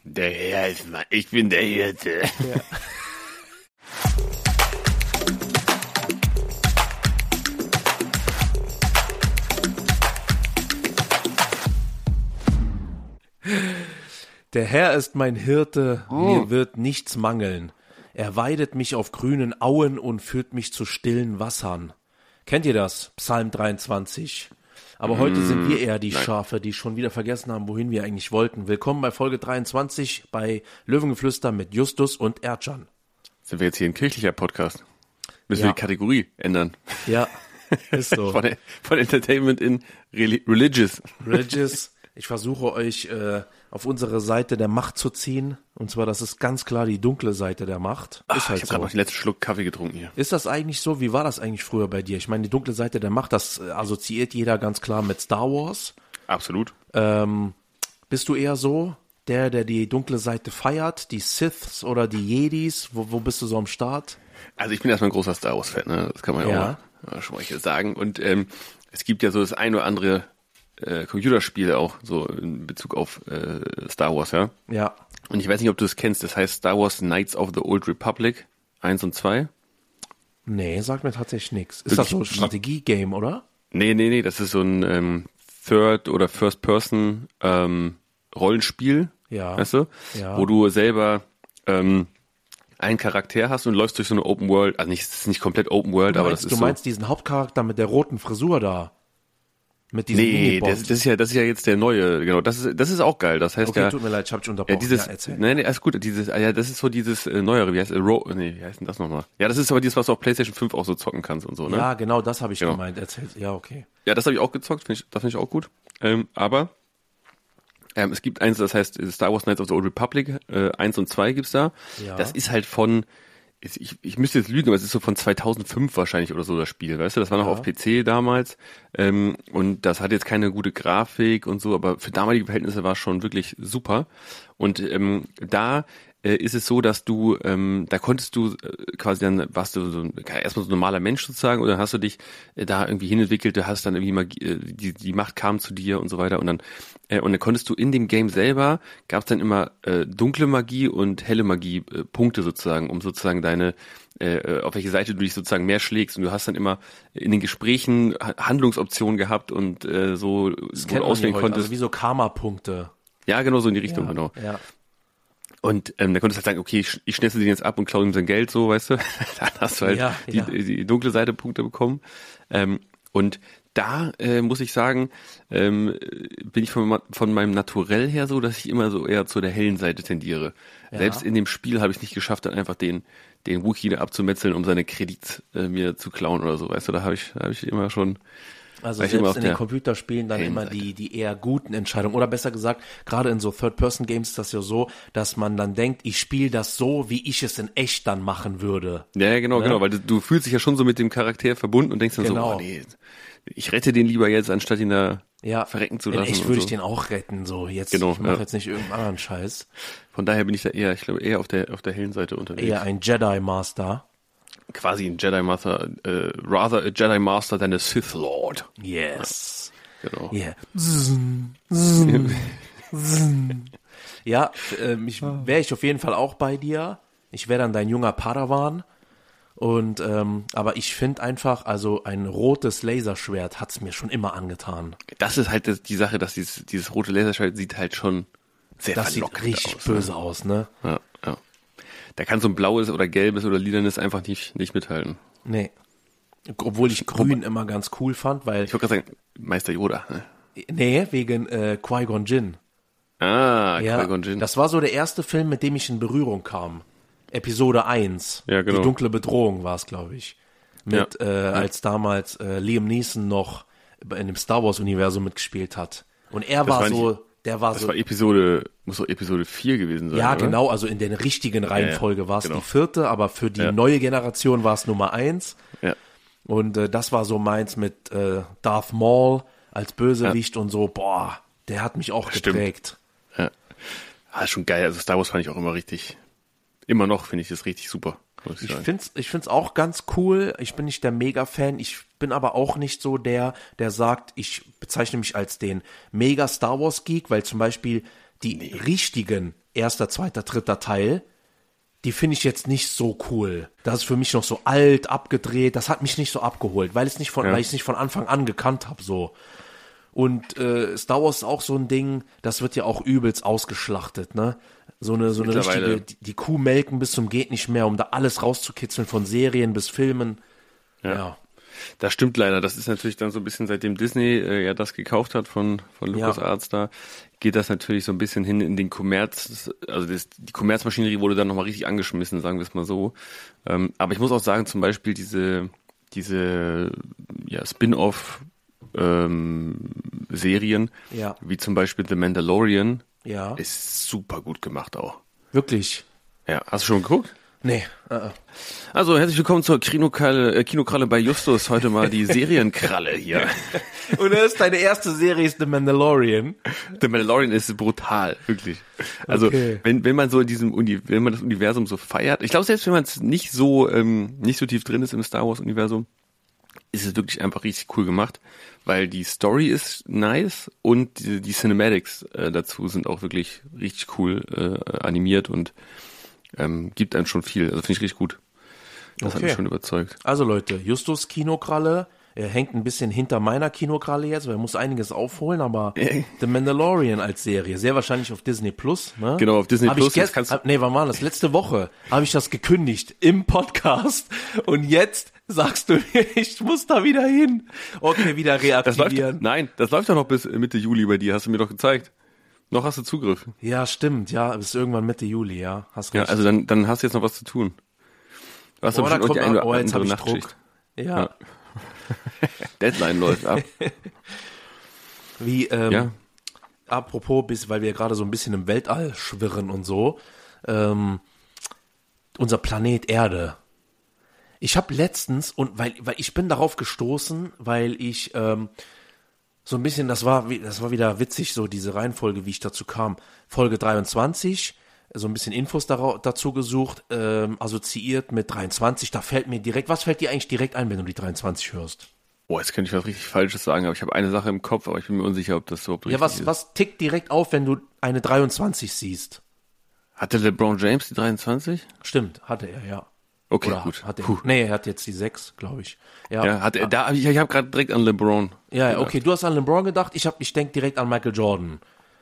Der Herr ist mal, ich bin der Hirte. Ja. Der Herr ist mein Hirte, mir wird nichts mangeln. Er weidet mich auf grünen Auen und führt mich zu stillen Wassern. Kennt ihr das? Psalm 23. Aber heute sind wir eher die Schafe, die schon wieder vergessen haben, wohin wir eigentlich wollten. Willkommen bei Folge 23 bei Löwengeflüster mit Justus und Erdcan. Sind wir jetzt hier ein kirchlicher Podcast? Müssen wir die Kategorie ändern? Ja, ist so. Von Entertainment in Religious. Religious. Ich versuche euch auf unsere Seite der Macht zu ziehen. Und zwar, das ist ganz klar die dunkle Seite der Macht. Ist halt ich habe gerade noch den letzten Schluck Kaffee getrunken hier. Ist das eigentlich so? Wie war das eigentlich früher bei dir? Ich meine, die dunkle Seite der Macht, das assoziiert jeder ganz klar mit Star Wars. Absolut. Bist du eher so, der die dunkle Seite feiert, die Siths oder die Jedis? Wo bist du so am Start? Also ich bin erstmal ein großer Star Wars-Fan, ne? Das kann man ja auch schon mal hier sagen. Und es gibt ja so das ein oder andere Computerspiele auch, so in Bezug auf Star Wars, ja? Ja. Und ich weiß nicht, ob du es kennst, das heißt Star Wars Knights of the Old Republic 1 und 2. Nee, sagt mir tatsächlich nichts. Ist das so ein Strategie-Game, oder? Nee, das ist so ein Third- oder First-Person Rollenspiel, weißt du? Ja. Wo du selber einen Charakter hast und läufst durch so eine Open World, also es ist nicht komplett Open World, aber das ist so. Du meinst diesen Hauptcharakter mit der roten Frisur da? Mit diesem das ist ja jetzt der neue, genau, das ist auch geil, das heißt okay, tut mir leid, ich hab dich unterbrochen. Erzähl. Nee, alles gut, das ist so dieses neuere, wie heißt denn das nochmal? Ja, das ist aber dieses, was du auf PlayStation 5 auch so zocken kannst und so, ne? Ja, genau, das habe ich gemeint, erzähl, ja, okay. Ja, das habe ich auch gezockt, das finde ich auch gut, aber es gibt eins, das heißt Star Wars Knights of the Old Republic, 1 und 2 gibt's da, das ist halt von, ich müsste jetzt lügen, aber es ist so von 2005 wahrscheinlich oder so das Spiel, weißt du, das war noch auf PC damals und das hat jetzt keine gute Grafik und so, aber für damalige Verhältnisse war es schon wirklich super und da ist es so, dass du, da konntest du quasi dann, warst du so erstmal so ein normaler Mensch sozusagen oder hast du dich da irgendwie hinentwickelt, du hast dann irgendwie Magie, die Macht kam zu dir und so weiter und dann konntest du in dem Game selber, gab es dann immer dunkle Magie und helle Magie Punkte sozusagen, um sozusagen deine, auf welche Seite du dich sozusagen mehr schlägst und du hast dann immer in den Gesprächen Handlungsoptionen gehabt und so, wo du auswählen konntest. Also wie so Karma-Punkte. Ja, genau, so in die Richtung, genau. Ja. Und da konntest du halt sagen, okay, ich schnetze den jetzt ab und klaue ihm sein Geld, so, weißt du. Dann hast du halt die dunkle Seite Punkte bekommen. Und da muss ich sagen, bin ich von meinem Naturell her so, dass ich immer so eher zu der hellen Seite tendiere. Ja. Selbst in dem Spiel habe ich nicht geschafft, dann einfach den Wookiee abzumetzeln, um seine Kredits mir zu klauen oder so, weißt du. Da habe ich immer schon... Also selbst in den Computerspielen dann immer die eher guten Entscheidungen. Oder besser gesagt, gerade in so Third-Person-Games ist das ja so, dass man dann denkt, ich spiele das so, wie ich es in echt dann machen würde. Ja, genau, weil du fühlst dich ja schon so mit dem Charakter verbunden und denkst dann so, oh nee, ich rette den lieber jetzt, anstatt ihn da verrecken zu lassen. In echt würde ich den auch retten, so jetzt. Genau, ich mache jetzt nicht irgendeinen anderen Scheiß. Von daher bin ich da eher auf der hellen Seite unterwegs. Eher ein Jedi-Master. Quasi ein Jedi Master, rather a Jedi Master than a Sith Lord. Yes. Ja, genau. Yeah. Ja, wäre ich auf jeden Fall auch bei dir. Ich wäre dann dein junger Padawan. Und aber ich finde einfach, also ein rotes Laserschwert hat's mir schon immer angetan. Das ist halt die Sache, dass dieses rote Laserschwert sieht halt schon sehr verlockend aus. Das sieht richtig böse aus, ne? Ja. Da kann so ein blaues oder gelbes oder lilanes einfach nicht mithalten. Nee. Obwohl ich grün immer ganz cool fand, weil... Ich wollte gerade sagen, Meister Yoda. Ne? Nee, wegen Qui-Gon Jinn. Qui-Gon Jinn. Das war so der erste Film, mit dem ich in Berührung kam. Episode 1. Ja, genau. Die dunkle Bedrohung war es, glaube ich. Als damals Liam Neeson noch in dem Star Wars Universum mitgespielt hat. Und er war so... muss so Episode 4 gewesen sein, ja, oder? Genau, also in der richtigen Reihenfolge war es die 4., aber für die neue Generation war es Nummer 1. Ja. Und das war so meins mit Darth Maul als Bösewicht und so, boah, der hat mich auch geprägt. Ja. Ist schon geil, also Star Wars fand ich auch immer noch finde ich das richtig super. Ich find's auch ganz cool. Ich bin nicht der Mega-Fan. Ich bin aber auch nicht so der sagt, ich bezeichne mich als den Mega-Star Wars-Geek, weil zum Beispiel die richtigen erster, zweiter, dritter Teil, die finde ich jetzt nicht so cool. Das ist für mich noch so alt, abgedreht. Das hat mich nicht so abgeholt, weil ich es nicht von Anfang an gekannt habe, so. Und Star Wars ist auch so ein Ding, das wird ja auch übelst ausgeschlachtet, ne? So eine richtige, die Kuh melken bis zum geht nicht mehr, um da alles rauszukitzeln, von Serien bis Filmen. Ja. Das stimmt leider. Das ist natürlich dann so ein bisschen, seitdem Disney ja das gekauft hat von LucasArts da, geht das natürlich so ein bisschen hin in den Kommerz. Also die Kommerzmaschinerie wurde dann nochmal richtig angeschmissen, sagen wir es mal so. Aber ich muss auch sagen, zum Beispiel diese Spin-off Serien, wie zum Beispiel The Mandalorian, ist super gut gemacht auch. Wirklich? Ja, hast du schon geguckt? Nee. Also, herzlich willkommen zur Kinokralle bei Justus. Heute mal die Serienkralle hier. Und deine erste Serie ist The Mandalorian. The Mandalorian ist brutal, wirklich. Also, wenn man so in diesem wenn man das Universum so feiert, ich glaube, selbst wenn man es nicht so tief drin ist im Star Wars Universum, ist es wirklich einfach richtig cool gemacht, weil die Story ist nice und die Cinematics dazu sind auch wirklich richtig cool animiert und gibt einem schon viel. Also finde ich richtig gut. Das hat mich schon überzeugt. Also Leute, Justus Kinokralle, er hängt ein bisschen hinter meiner Kinokralle jetzt, weil er muss einiges aufholen, aber The Mandalorian als Serie, sehr wahrscheinlich auf Disney Plus, ne? Genau, auf Disney Plus. Wann war das? Letzte Woche habe ich das gekündigt im Podcast und jetzt sagst du mir, ich muss da wieder hin. Okay, wieder reaktivieren. Das läuft doch noch bis Mitte Juli bei dir, hast du mir doch gezeigt. Noch hast du Zugriff. Ja, stimmt, ja, bis irgendwann Mitte Juli, ja, hast recht. Ja, also dann hast du jetzt noch was zu tun. Du hast bestimmt auch die eine oder andere Nachtschicht. Ja. Deadline läuft ab. Apropos, weil wir gerade so ein bisschen im Weltall schwirren und so, unser Planet Erde. Ich habe letztens, und weil ich bin darauf gestoßen, weil ich so ein bisschen, das war wieder witzig, so diese Reihenfolge, wie ich dazu kam. Folge 23, so ein bisschen Infos dazu gesucht, assoziiert mit 23, da fällt mir direkt, was fällt dir eigentlich direkt ein, wenn du die 23 hörst? Boah, jetzt könnte ich was richtig Falsches sagen, aber ich habe eine Sache im Kopf, aber ich bin mir unsicher, ob das überhaupt richtig ist. Ja, was tickt direkt auf, wenn du eine 23 siehst? Hatte LeBron James die 23? Stimmt, hatte er, ja. Okay, oder gut. Er hat jetzt die 6, glaube ich. Ja, hat er, ich habe gerade direkt an LeBron gedacht. Okay, du hast an LeBron gedacht, ich denke direkt an Michael Jordan.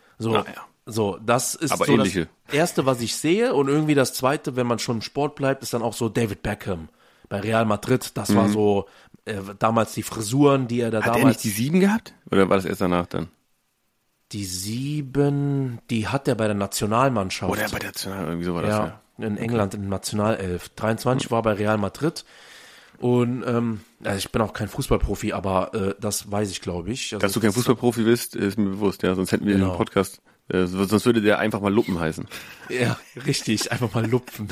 So, das ist aber so ähnliche. Das Erste, was ich sehe, und irgendwie das Zweite, wenn man schon im Sport bleibt, ist dann auch so David Beckham bei Real Madrid. Das war so damals die Frisuren, die er da damals... Hat er nicht die 7 gehabt? Oder war das erst danach dann? Die 7, die hat er bei der Nationalmannschaft. Oder bei der National, irgendwie so war das, ja. In England in Nationalelf. 23 war bei Real Madrid. Und also ich bin auch kein Fußballprofi, aber das weiß ich, glaube ich. Also, dass du kein Fußballprofi bist, ist mir bewusst, ja. Sonst hätten wir den Podcast, sonst würde der einfach mal Luppen heißen. Ja, richtig, einfach mal Lupfen.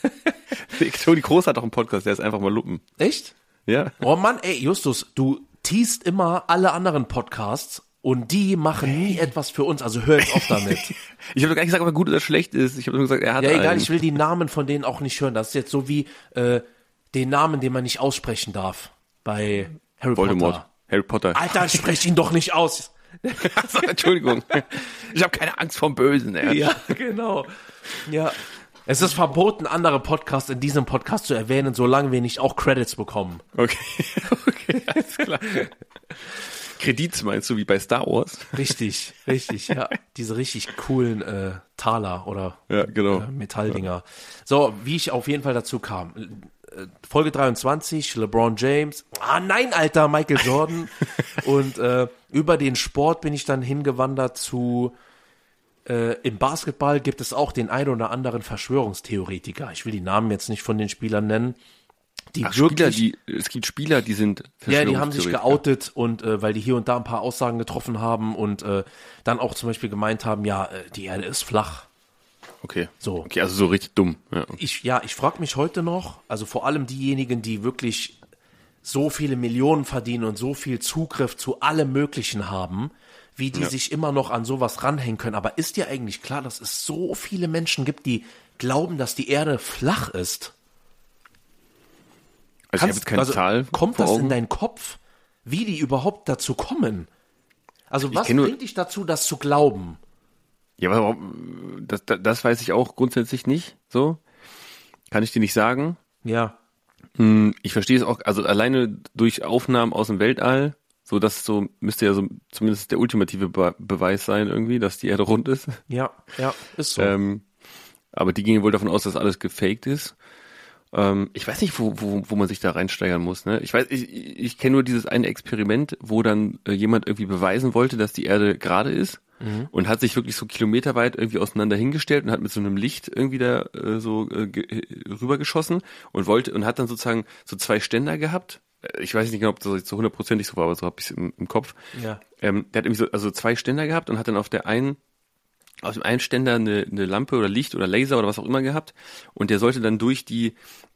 Toni Kroos hat auch einen Podcast, der ist einfach mal Luppen. Echt? Ja. Oh Mann, ey, Justus, du teast immer alle anderen Podcasts und die machen nie etwas für uns, also hör jetzt auf damit. Ich habe doch gar nicht gesagt, ob er gut oder schlecht ist. Ich habe nur gesagt, er hat Ja, egal, einen. ich will die Namen von denen auch nicht hören. Das ist jetzt so wie den Namen, den man nicht aussprechen darf bei Harry Voldemort. Potter. Harry Potter. Alter, sprech ihn doch nicht aus. Also, Entschuldigung. Ich habe keine Angst vom Bösen. Ja, genau. Ja. Es ist verboten, andere Podcasts in diesem Podcast zu erwähnen, solange wir nicht auch Credits bekommen. Okay, alles klar. Kredits meinst du, wie bei Star Wars? Richtig, ja. Diese richtig coolen Taler oder Metalldinger. Ja. So, wie ich auf jeden Fall dazu kam. Folge 23, LeBron James. Ah nein, Alter, Michael Jordan. Und über den Sport bin ich dann hingewandert zu im Basketball gibt es auch den ein oder anderen Verschwörungstheoretiker. Ich will die Namen jetzt nicht von den Spielern nennen. Es gibt Spieler, die sind Ja, die haben sich geoutet und weil die hier und da ein paar Aussagen getroffen haben und dann auch zum Beispiel gemeint haben, ja, die Erde ist flach. Okay. So. Okay, also so richtig dumm. Ja, okay. Ich frage mich heute noch, also vor allem diejenigen, die wirklich so viele Millionen verdienen und so viel Zugriff zu allem Möglichen haben, wie die sich immer noch an sowas ranhängen können. Aber ist dir eigentlich klar, dass es so viele Menschen gibt, die glauben, dass die Erde flach ist? Also ich habe jetzt keine Zahl. Kommt das in deinen Kopf, wie die überhaupt dazu kommen? Also was bringt dich dazu, das zu glauben? Ja, aber das weiß ich auch grundsätzlich nicht, so. Kann ich dir nicht sagen. Ja. Ich verstehe es auch, also alleine durch Aufnahmen aus dem Weltall, müsste ja so zumindest der ultimative Beweis sein irgendwie, dass die Erde rund ist. Ja, ist so. Aber die gingen wohl davon aus, dass alles gefaked ist. Ich weiß nicht, wo man sich da reinsteigern muss. Ne? Ich kenne nur dieses eine Experiment, wo dann jemand irgendwie beweisen wollte, dass die Erde gerade ist und hat sich wirklich so kilometerweit irgendwie auseinander hingestellt und hat mit so einem Licht irgendwie da rübergeschossen und hat dann sozusagen so 2 Ständer gehabt. Ich weiß nicht genau, ob das jetzt so 100%ig so war, aber so habe ich es im Kopf. Ja. Der hat irgendwie so 2 Ständer gehabt und hat dann aus dem einen Ständer eine Lampe oder Licht oder Laser oder was auch immer gehabt und der sollte dann durch den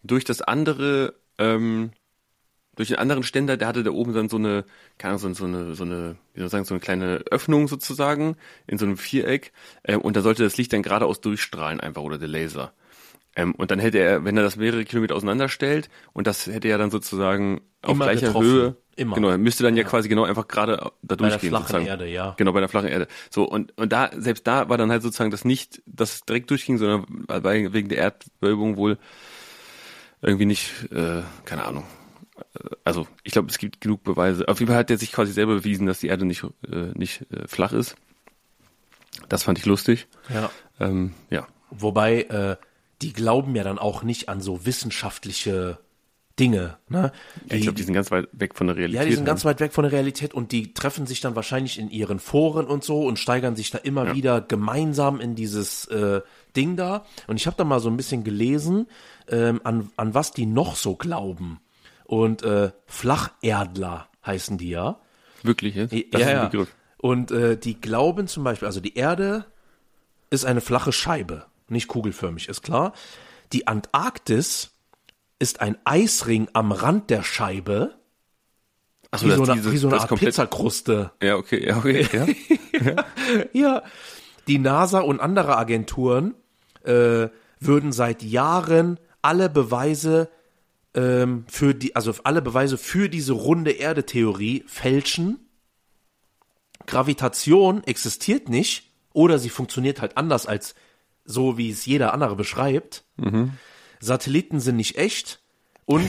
anderen Ständer, der hatte da oben dann so eine, keine Ahnung, so eine, wie soll ich sagen, so eine kleine Öffnung sozusagen in so einem Viereck und da sollte das Licht dann geradeaus durchstrahlen einfach oder der Laser. Und dann hätte er, wenn er das mehrere Kilometer auseinanderstellt und das hätte er dann sozusagen auf Immer gleicher getroffen. Höhe, Immer. genau, er müsste dann ja quasi genau einfach gerade da Bei der durchgehen. flachen sozusagen. Erde, ja. Genau, bei der flachen Erde. So, und da, selbst da war dann halt sozusagen das nicht, dass es direkt durchging, sondern wegen der Erdwölbung wohl irgendwie nicht, keine Ahnung. Also, ich glaube, es gibt genug Beweise. Auf jeden Fall hat er sich quasi selber bewiesen, dass die Erde nicht flach ist. Das fand ich lustig. Ja. Ja. Wobei, die glauben ja dann auch nicht an so wissenschaftliche Dinge. Ne? Ich glaube, die sind ganz weit weg von der Realität. Ja, die sind ganz weit weg von der Realität und die treffen sich dann wahrscheinlich in ihren Foren und so und steigern sich da immer wieder gemeinsam in dieses Ding da. Und ich habe da mal so ein bisschen gelesen, an was die noch so glauben. Und Flacherdler heißen die ja. Wirklich jetzt? Das ist ein Begriff. Und die glauben zum Beispiel, also die Erde ist eine flache Scheibe, nicht kugelförmig, ist klar. Die Antarktis ist ein Eisring am Rand der Scheibe, Achso, wie so eine Art Pizzakruste. Ja, okay, ja. Ja, die NASA und andere Agenturen würden seit Jahren alle Beweise für diese runde Erde-Theorie fälschen. Gravitation existiert nicht oder sie funktioniert halt anders als so, wie es jeder andere beschreibt. Satelliten sind nicht echt und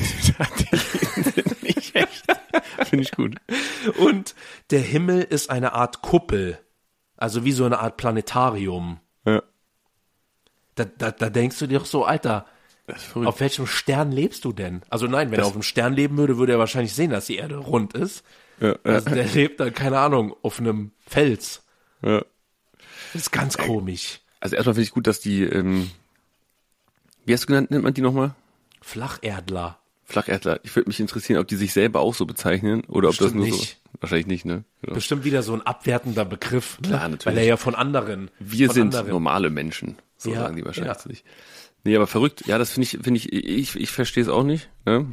Finde ich gut. und der Himmel ist eine Art Kuppel, also wie so eine Art Planetarium. Ja. Da denkst du dir doch so, Alter, Das ist verrückt. auf welchem Stern lebst du denn? Also nein, wenn er auf einem Stern leben würde, würde er wahrscheinlich sehen, dass die Erde rund ist. Ja, Also der lebt dann, keine Ahnung, auf einem Fels. ja. Das ist ganz komisch. Also erstmal finde ich gut, dass die, wie hast du genannt, nennt man die nochmal? Flacherdler. Flacherdler. Ich würde mich interessieren, ob die sich selber auch so bezeichnen oder ob das Bestimmt nur so. nicht. Wahrscheinlich nicht, ne? Genau. Bestimmt wieder so ein abwertender Begriff. Ne? Klar, natürlich. Weil er ja von anderen. Wir von sind anderen. normale Menschen, so Ja, sagen die wahrscheinlich ja. zu sich. Nee, aber verrückt. Ja, das finde ich verstehe es auch nicht. Ne?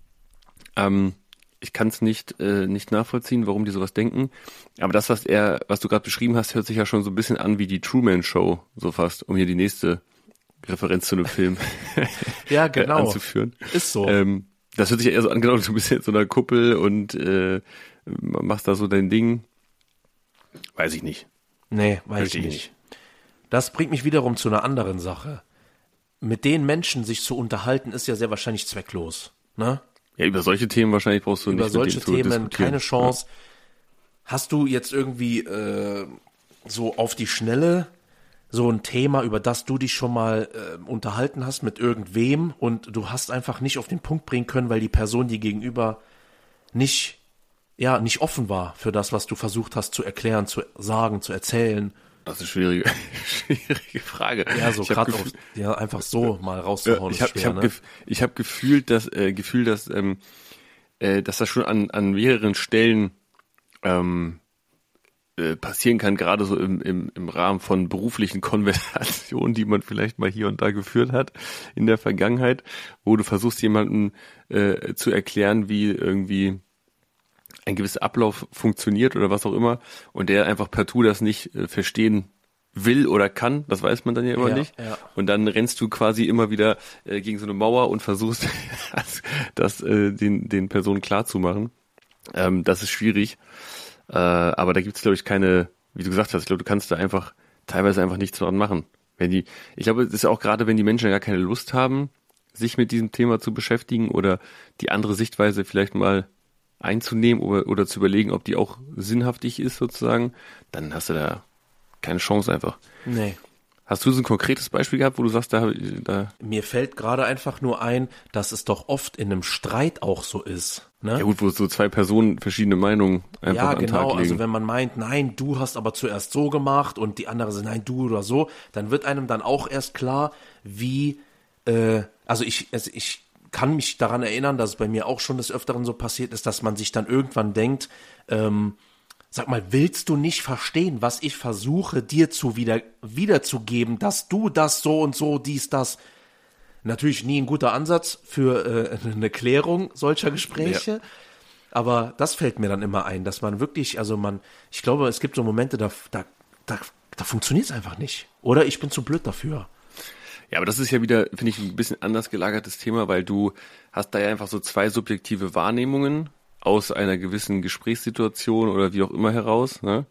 Ich kann es nicht nachvollziehen, warum die sowas denken. Aber das, was du gerade beschrieben hast, hört sich ja schon so ein bisschen an wie die Truman Show, so fast, um hier die nächste Referenz zu einem Film Ja, genau. anzuführen. Ist so. Das hört sich ja eher so an, genau, du bist jetzt in so einer Kuppel und machst da so dein Ding. Weiß ich nicht. Nee, weiß Verstehe ich ich nicht. Das bringt mich wiederum zu einer anderen Sache. Mit den Menschen sich zu unterhalten, ist ja sehr wahrscheinlich zwecklos. Ne? Ja, über solche Themen wahrscheinlich brauchst du Über nicht solche mit denen zu Themen diskutieren. keine Chance. Hast du jetzt irgendwie so auf die Schnelle so ein Thema, über das du dich schon mal unterhalten hast mit irgendwem und du hast einfach nicht auf den Punkt bringen können, weil die Person dir gegenüber nicht offen war für das, was du versucht hast zu erklären, zu sagen, zu erzählen. Das ist eine schwierige Frage. Ja, so Ich hab gerade einfach so mal rauszuhauen ich ist schwer, ne? Ich habe gefühlt, dass das schon an mehreren Stellen passieren kann, gerade so im Rahmen von beruflichen Konversationen, die man vielleicht mal hier und da geführt hat in der Vergangenheit, wo du versuchst, jemandem zu erklären, wie irgendwie ein gewisser Ablauf funktioniert oder was auch immer und der einfach partout das nicht verstehen will oder kann, das weiß man dann ja immer nicht. Ja. Und dann rennst du quasi immer wieder gegen so eine Mauer und versuchst, das den Personen klarzumachen. Das ist schwierig. Aber da gibt's, glaube ich, keine, wie du gesagt hast, ich glaube, du kannst da einfach teilweise einfach nichts daran machen. Ich glaube, es ist ja auch gerade, wenn die Menschen gar keine Lust haben, sich mit diesem Thema zu beschäftigen oder die andere Sichtweise vielleicht mal einzunehmen oder zu überlegen, ob die auch sinnhaftig ist sozusagen, dann hast du da keine Chance einfach. Nee. Hast du so ein konkretes Beispiel gehabt, wo du sagst, da Mir fällt gerade einfach nur ein, dass es doch oft in einem Streit auch so ist. Ne? Ja gut, wo so zwei Personen verschiedene Meinungen einfach an den Tag legen. Also wenn man meint, nein, du hast aber zuerst so gemacht und die andere sind, nein, du oder so, dann wird einem dann auch erst klar, wie, ich kann mich daran erinnern, dass es bei mir auch schon des Öfteren so passiert ist, dass man sich dann irgendwann denkt, sag mal, willst du nicht verstehen, was ich versuche, dir wiederzugeben, dass du das so und so, dies, das. Natürlich nie ein guter Ansatz für eine Klärung solcher Gespräche, aber das fällt mir dann immer ein, dass man wirklich, ich glaube, es gibt so Momente, da funktioniert es einfach nicht. Oder ich bin zu blöd dafür. Ja, aber das ist ja wieder, finde ich, ein bisschen anders gelagertes Thema, weil du hast da ja einfach so zwei subjektive Wahrnehmungen aus einer gewissen Gesprächssituation oder wie auch immer heraus, ne?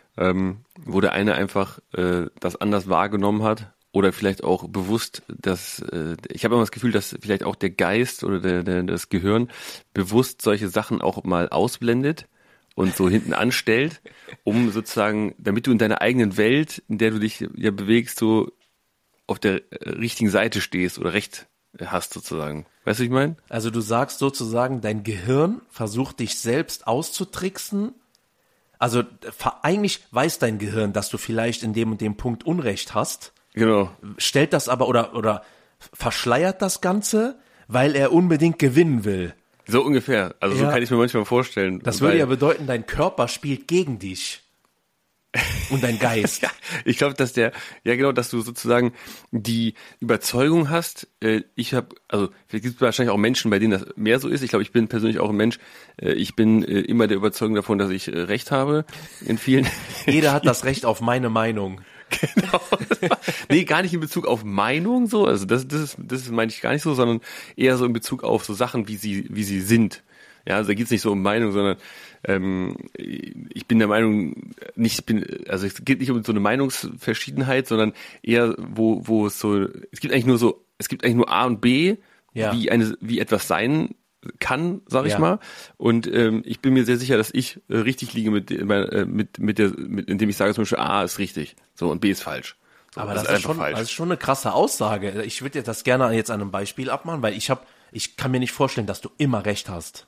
Wo der eine einfach das anders wahrgenommen hat oder vielleicht auch bewusst, ich habe immer das Gefühl, dass vielleicht auch der Geist oder das Gehirn bewusst solche Sachen auch mal ausblendet und so hinten anstellt, um sozusagen, damit du in deiner eigenen Welt, in der du dich ja bewegst, so auf der richtigen Seite stehst oder Recht hast sozusagen. Weißt du, was ich meine? Also du sagst sozusagen, dein Gehirn versucht dich selbst auszutricksen. Also eigentlich weiß dein Gehirn, dass du vielleicht in dem und dem Punkt Unrecht hast. Genau. Stellt das aber oder verschleiert das Ganze, weil er unbedingt gewinnen will. So ungefähr. Also so kann ich mir manchmal vorstellen. Das würde ja bedeuten, dein Körper spielt gegen dich. Und dein Geist. Ja, ich glaube, dass dass du sozusagen die Überzeugung hast, vielleicht gibt es wahrscheinlich auch Menschen, bei denen das mehr so ist. Ich glaube, ich bin persönlich auch ein Mensch, ich bin immer der Überzeugung davon, dass ich Recht habe in vielen. Jeder hat das Recht auf meine Meinung. Genau. Nee, gar nicht in Bezug auf Meinung so, also das meine ich gar nicht so, sondern eher so in Bezug auf so Sachen, wie sie sind. Ja, also da geht's nicht so um Meinung, sondern ich bin der Meinung, es geht nicht um so eine Meinungsverschiedenheit, sondern eher, wo es so, es gibt eigentlich nur A und B, wie etwas sein kann, sag ich mal. Und ich bin mir sehr sicher, dass ich richtig liege indem ich sage zum Beispiel A ist richtig, so und B ist falsch. So, aber das ist schon eine krasse Aussage. Ich würde dir das gerne jetzt an einem Beispiel abmachen, weil ich kann mir nicht vorstellen, dass du immer recht hast.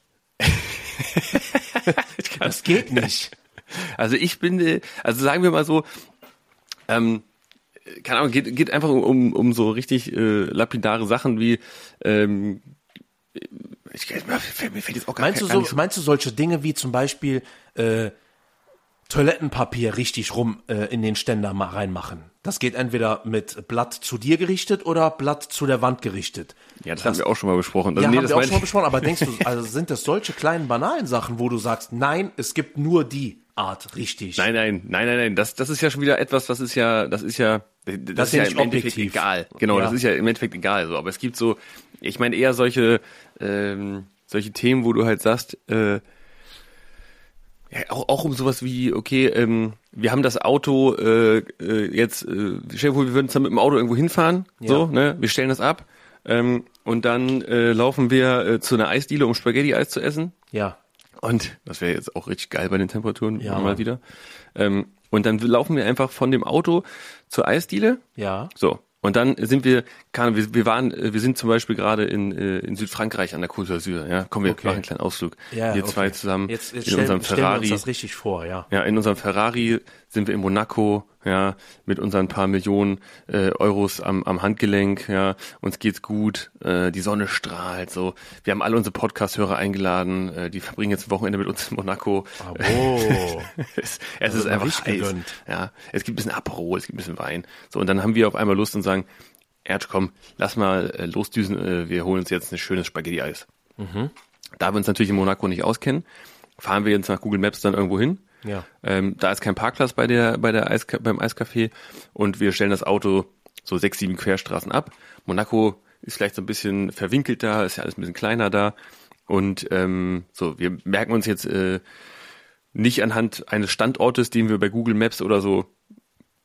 Das geht nicht. Also sagen wir mal so, keine Ahnung, geht einfach um so richtig lapidare Sachen wie mir fällt jetzt auch meinst du solche Dinge wie zum Beispiel Toilettenpapier richtig rum in den Ständer mal reinmachen? Das geht entweder mit Blatt zu dir gerichtet oder Blatt zu der Wand gerichtet. Ja, das haben wir auch schon mal besprochen. Also, haben wir auch schon mal besprochen, aber denkst du, also sind das solche kleinen banalen Sachen, wo du sagst, nein, es gibt nur die Art richtig? Nein. Das ist ja schon wieder etwas, das ist ja im Endeffekt egal. Genau, das ist ja im Endeffekt egal. So, aber es gibt so, ich meine eher solche Themen, wo du halt sagst, auch um sowas wie, okay, wir haben das Auto jetzt, stell dir vor, wir würden dann mit dem Auto irgendwo hinfahren, so, ne, wir stellen das ab und dann laufen wir zu einer Eisdiele, um Spaghetti-Eis zu essen. Ja. Und das wäre jetzt auch richtig geil bei den Temperaturen mal wieder. Und dann laufen wir einfach von dem Auto zur Eisdiele. Ja. So. Und dann sind wir sind zum Beispiel gerade in Südfrankreich an der Côte d'Azur, ja. Komm, wir machen einen kleinen Ausflug. Ja, wir zwei zusammen jetzt in unserem Ferrari. Stellen wir uns das richtig vor, ja. Ja, in unserem Ferrari sind wir in Monaco, ja, mit unseren paar Millionen Euros am Handgelenk, ja. Uns geht's gut, die Sonne strahlt, so. Wir haben alle unsere Podcast-Hörer eingeladen, die verbringen jetzt ein Wochenende mit uns in Monaco. Bravo. es ist einfach heiß. Gegönnt. Ja, es gibt ein bisschen Aperol, es gibt ein bisschen Wein. So, und dann haben wir auf einmal Lust und sagen, Erdsch, komm, lass mal losdüsen, wir holen uns jetzt ein schönes Spaghetti-Eis. Mhm. Da wir uns natürlich in Monaco nicht auskennen, fahren wir jetzt nach Google Maps dann irgendwo hin. Ja. Da ist kein Parkplatz beim Eiscafé und wir stellen das Auto so 6, 7 Querstraßen ab. Monaco ist vielleicht so ein bisschen verwinkelt da, ist ja alles ein bisschen kleiner da und wir merken uns jetzt nicht anhand eines Standortes, den wir bei Google Maps oder so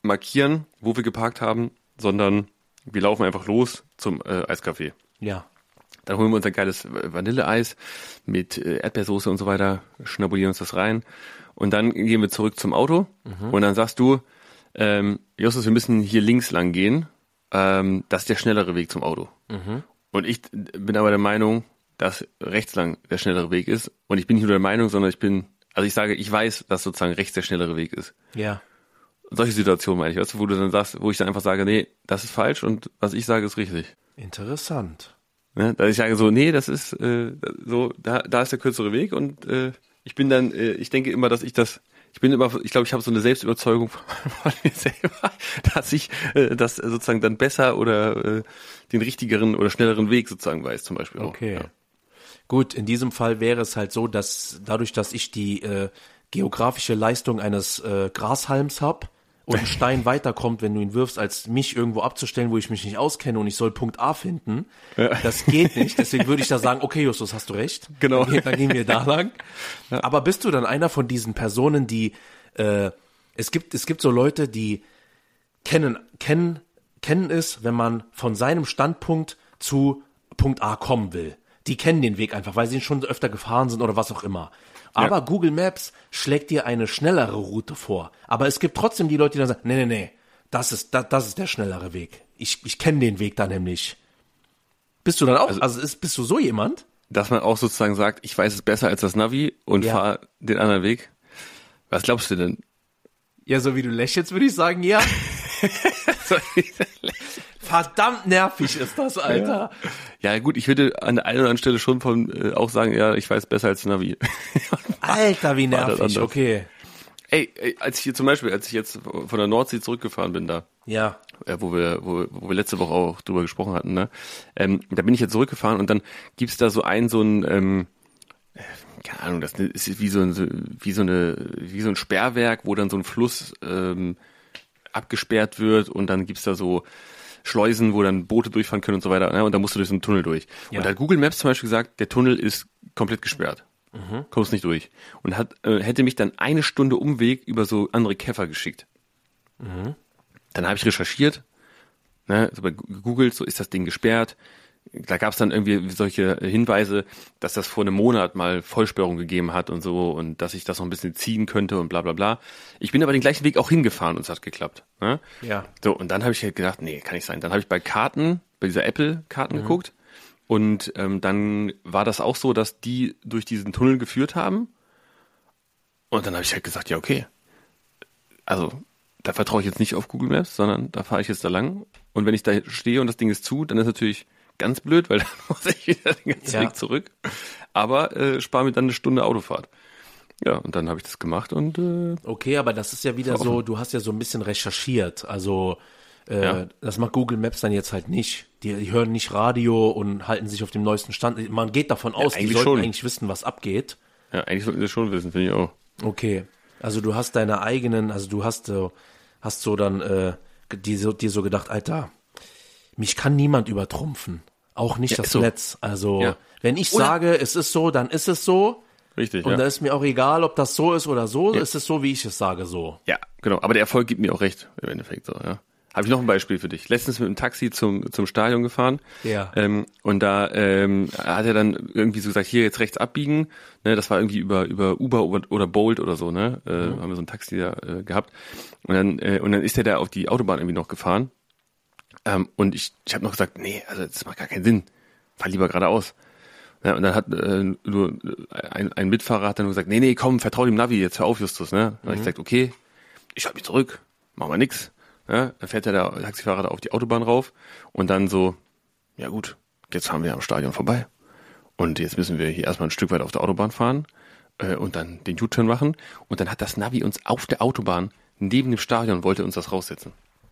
markieren, wo wir geparkt haben, sondern wir laufen einfach los zum Eiscafé. Ja. Dann holen wir uns ein geiles Vanilleeis mit Erdbeersoße und so weiter, schnabulieren uns das rein und dann gehen wir zurück zum Auto und dann sagst du, Justus, wir müssen hier links lang gehen, das ist der schnellere Weg zum Auto. Und ich bin aber der Meinung, dass rechts lang der schnellere Weg ist und ich bin nicht nur der Meinung, sondern ich sage, ich weiß, dass sozusagen rechts der schnellere Weg ist. Ja. Solche Situationen meine ich, weißt du, wo du dann sagst, wo ich dann einfach sage, nee, das ist falsch und was ich sage, ist richtig. Interessant. Ne? Dass ich sage so, nee, das ist so, da ist der kürzere Weg und ich denke immer, ich glaube, ich habe so eine Selbstüberzeugung von mir selber, dass ich das sozusagen dann besser oder den richtigeren oder schnelleren Weg sozusagen weiß, zum Beispiel auch. Okay. Ja. Gut, in diesem Fall wäre es halt so, dass dadurch, dass ich die geografische Leistung eines Grashalms habe und ein Stein weiterkommt, wenn du ihn wirfst, als mich irgendwo abzustellen, wo ich mich nicht auskenne und ich soll Punkt A finden, das geht nicht. Deswegen würde ich da sagen, okay, Justus, hast du recht. Genau. Dann gehen wir da lang. Ja. Aber bist du dann einer von diesen Personen, die es gibt so Leute, die kennen es, wenn man von seinem Standpunkt zu Punkt A kommen will. Die kennen den Weg einfach, weil sie ihn schon öfter gefahren sind oder was auch immer. Aber Google Maps schlägt dir eine schnellere Route vor. Aber es gibt trotzdem die Leute, die dann sagen, nee, das ist der schnellere Weg. Ich kenne den Weg da nämlich. Bist du dann auch, bist du so jemand? Dass man auch sozusagen sagt, ich weiß es besser als das Navi und fahre den anderen Weg. Was glaubst du denn? Ja, so wie du lächelst, würde ich sagen, ja. Verdammt nervig ist das, Alter. Ja gut, ich würde an der einen oder anderen Stelle schon auch sagen, ja, ich weiß besser als Navi. Alter, wie nervig, okay. Ey, als ich jetzt von der Nordsee zurückgefahren bin da, wo wir letzte Woche auch drüber gesprochen hatten, ne, da bin ich jetzt zurückgefahren und dann gibt's da so ein keine Ahnung, das ist wie so ein Sperrwerk, wo dann so ein Fluss abgesperrt wird und dann gibt's da so Schleusen, wo dann Boote durchfahren können und so weiter, ne? Und da musst du durch so einen Tunnel durch. Ja. Und da hat Google Maps zum Beispiel gesagt, der Tunnel ist komplett gesperrt. Kommst nicht durch. Und hätte mich dann 1 Stunde Umweg über so andere Käfer geschickt. Dann habe ich recherchiert, ne, so bei Google, so ist das Ding gesperrt. Da gab es dann irgendwie solche Hinweise, dass das vor einem Monat mal Vollsperrung gegeben hat und so und dass ich das noch ein bisschen ziehen könnte und bla bla bla. Ich bin aber den gleichen Weg auch hingefahren und es hat geklappt. Ne? Ja. So, und dann habe ich halt gedacht, nee, kann nicht sein. Dann habe ich bei dieser Apple-Karten geguckt und dann war das auch so, dass die durch diesen Tunnel geführt haben und dann habe ich halt gesagt, ja okay, also da vertraue ich jetzt nicht auf Google Maps, sondern da fahre ich jetzt da lang und wenn ich da stehe und das Ding ist zu, dann ist natürlich ganz blöd, weil dann muss ich wieder den ganzen Weg zurück. Aber spare mir dann 1 Stunde Autofahrt. Ja, und dann habe ich das gemacht und okay, aber das ist ja wieder so, du hast ja so ein bisschen recherchiert. Also das macht Google Maps dann jetzt halt nicht. Die hören nicht Radio und halten sich auf dem neuesten Stand. Man geht davon aus, die sollten eigentlich wissen, was abgeht. Ja, eigentlich sollten sie schon wissen, finde ich auch. Okay, also du hast deine eigenen, also du hast so dann dir so gedacht, Alter, mich kann niemand übertrumpfen. Auch nicht das Netz. Also, wenn ich sage, es ist so, dann ist es so. Richtig, und da ist mir auch egal, ob das so ist oder so. Ist es so, wie ich es sage, so. Ja, genau. Aber der Erfolg gibt mir auch recht, im Endeffekt so, ja. Habe ich noch ein Beispiel für dich. Letztens mit dem Taxi zum Stadion gefahren. Ja. Und da hat er dann irgendwie so gesagt, hier jetzt rechts abbiegen. Ne, das war irgendwie über Uber oder Bolt oder so, ne? Haben wir so ein Taxi da gehabt. Und dann ist der da auf die Autobahn irgendwie noch gefahren. Und ich habe noch gesagt, nee, also das macht gar keinen Sinn. Fahr lieber geradeaus. Ja, und dann hat nur ein Mitfahrer hat dann gesagt, nee, komm, vertrau dem Navi, jetzt hör auf, Justus. Ne? Dann habe ich gesagt, okay, ich halte mich zurück, machen wir nix. Ja, dann fährt der Taxifahrer da auf die Autobahn rauf und dann so, ja gut, jetzt fahren wir am Stadion vorbei. Und jetzt müssen wir hier erstmal ein Stück weit auf der Autobahn fahren und dann den U-Turn machen. Und dann hat das Navi uns auf der Autobahn neben dem Stadion wollte uns das raussetzen.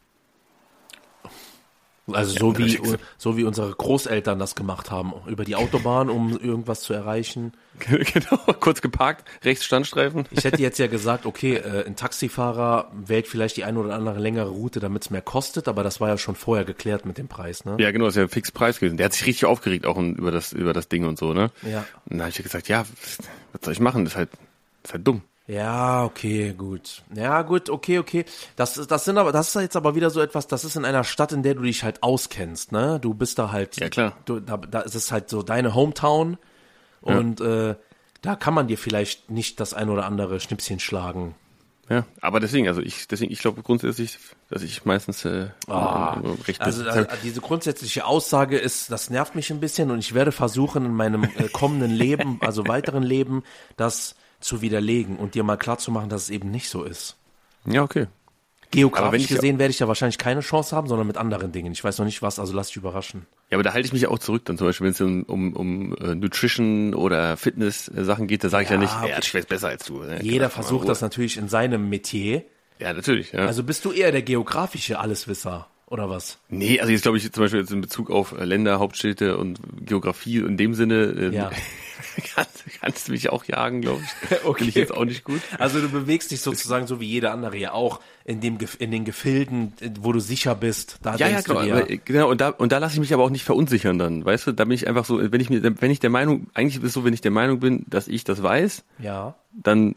Also so wie unsere Großeltern das gemacht haben, über die Autobahn, um irgendwas zu erreichen. Genau, kurz geparkt, rechts Standstreifen. Ich hätte jetzt ja gesagt, okay, ein Taxifahrer wählt vielleicht die eine oder andere längere Route, damit es mehr kostet, aber das war ja schon vorher geklärt mit dem Preis, ne? Ja, genau, das ist ja ein Fixpreis gewesen. Der hat sich richtig aufgeregt, auch über das Ding und so, ne? Ja. Und dann habe ich ja gesagt, ja, was soll ich machen? Das ist halt dumm. Ja, okay, gut. Ja, gut, okay. Das ist jetzt aber wieder so etwas, das ist in einer Stadt, in der du dich halt auskennst, ne? Du bist da halt. Ja, klar. Da ist es halt so deine Hometown und da kann man dir vielleicht nicht das ein oder andere Schnipschen schlagen. Ja, aber deswegen, ich glaube grundsätzlich, dass ich meistens recht bin. Also diese grundsätzliche Aussage das nervt mich ein bisschen und ich werde versuchen in meinem kommenden Leben, also weiteren Leben, das zu widerlegen und dir mal klarzumachen, dass es eben nicht so ist. Ja, okay. Geografisch gesehen werde ich da wahrscheinlich keine Chance haben, sondern mit anderen Dingen. Ich weiß noch nicht was, also lass dich überraschen. Ja, aber da halte ich mich auch zurück dann zum Beispiel, wenn es um Nutrition oder Fitness-Sachen geht, da sage ich ja nicht, okay. Ich weiß besser als du. Jeder versucht das natürlich in seinem Metier. Ja, natürlich. Ja. Also bist du eher der geografische Alleswisser, oder was? Nee, also jetzt glaube ich zum Beispiel jetzt in Bezug auf Länder, Hauptstädte und Geografie in dem Sinne kannst du mich auch jagen, glaube ich. Okay. Finde ich jetzt auch nicht gut. Also du bewegst dich sozusagen so wie jeder andere ja auch in den Gefilden, wo du sicher bist. Da denkst du dir. Genau, und da lasse ich mich aber auch nicht verunsichern dann, weißt du? Da bin ich einfach so, wenn ich der Meinung bin, dass ich das weiß, dann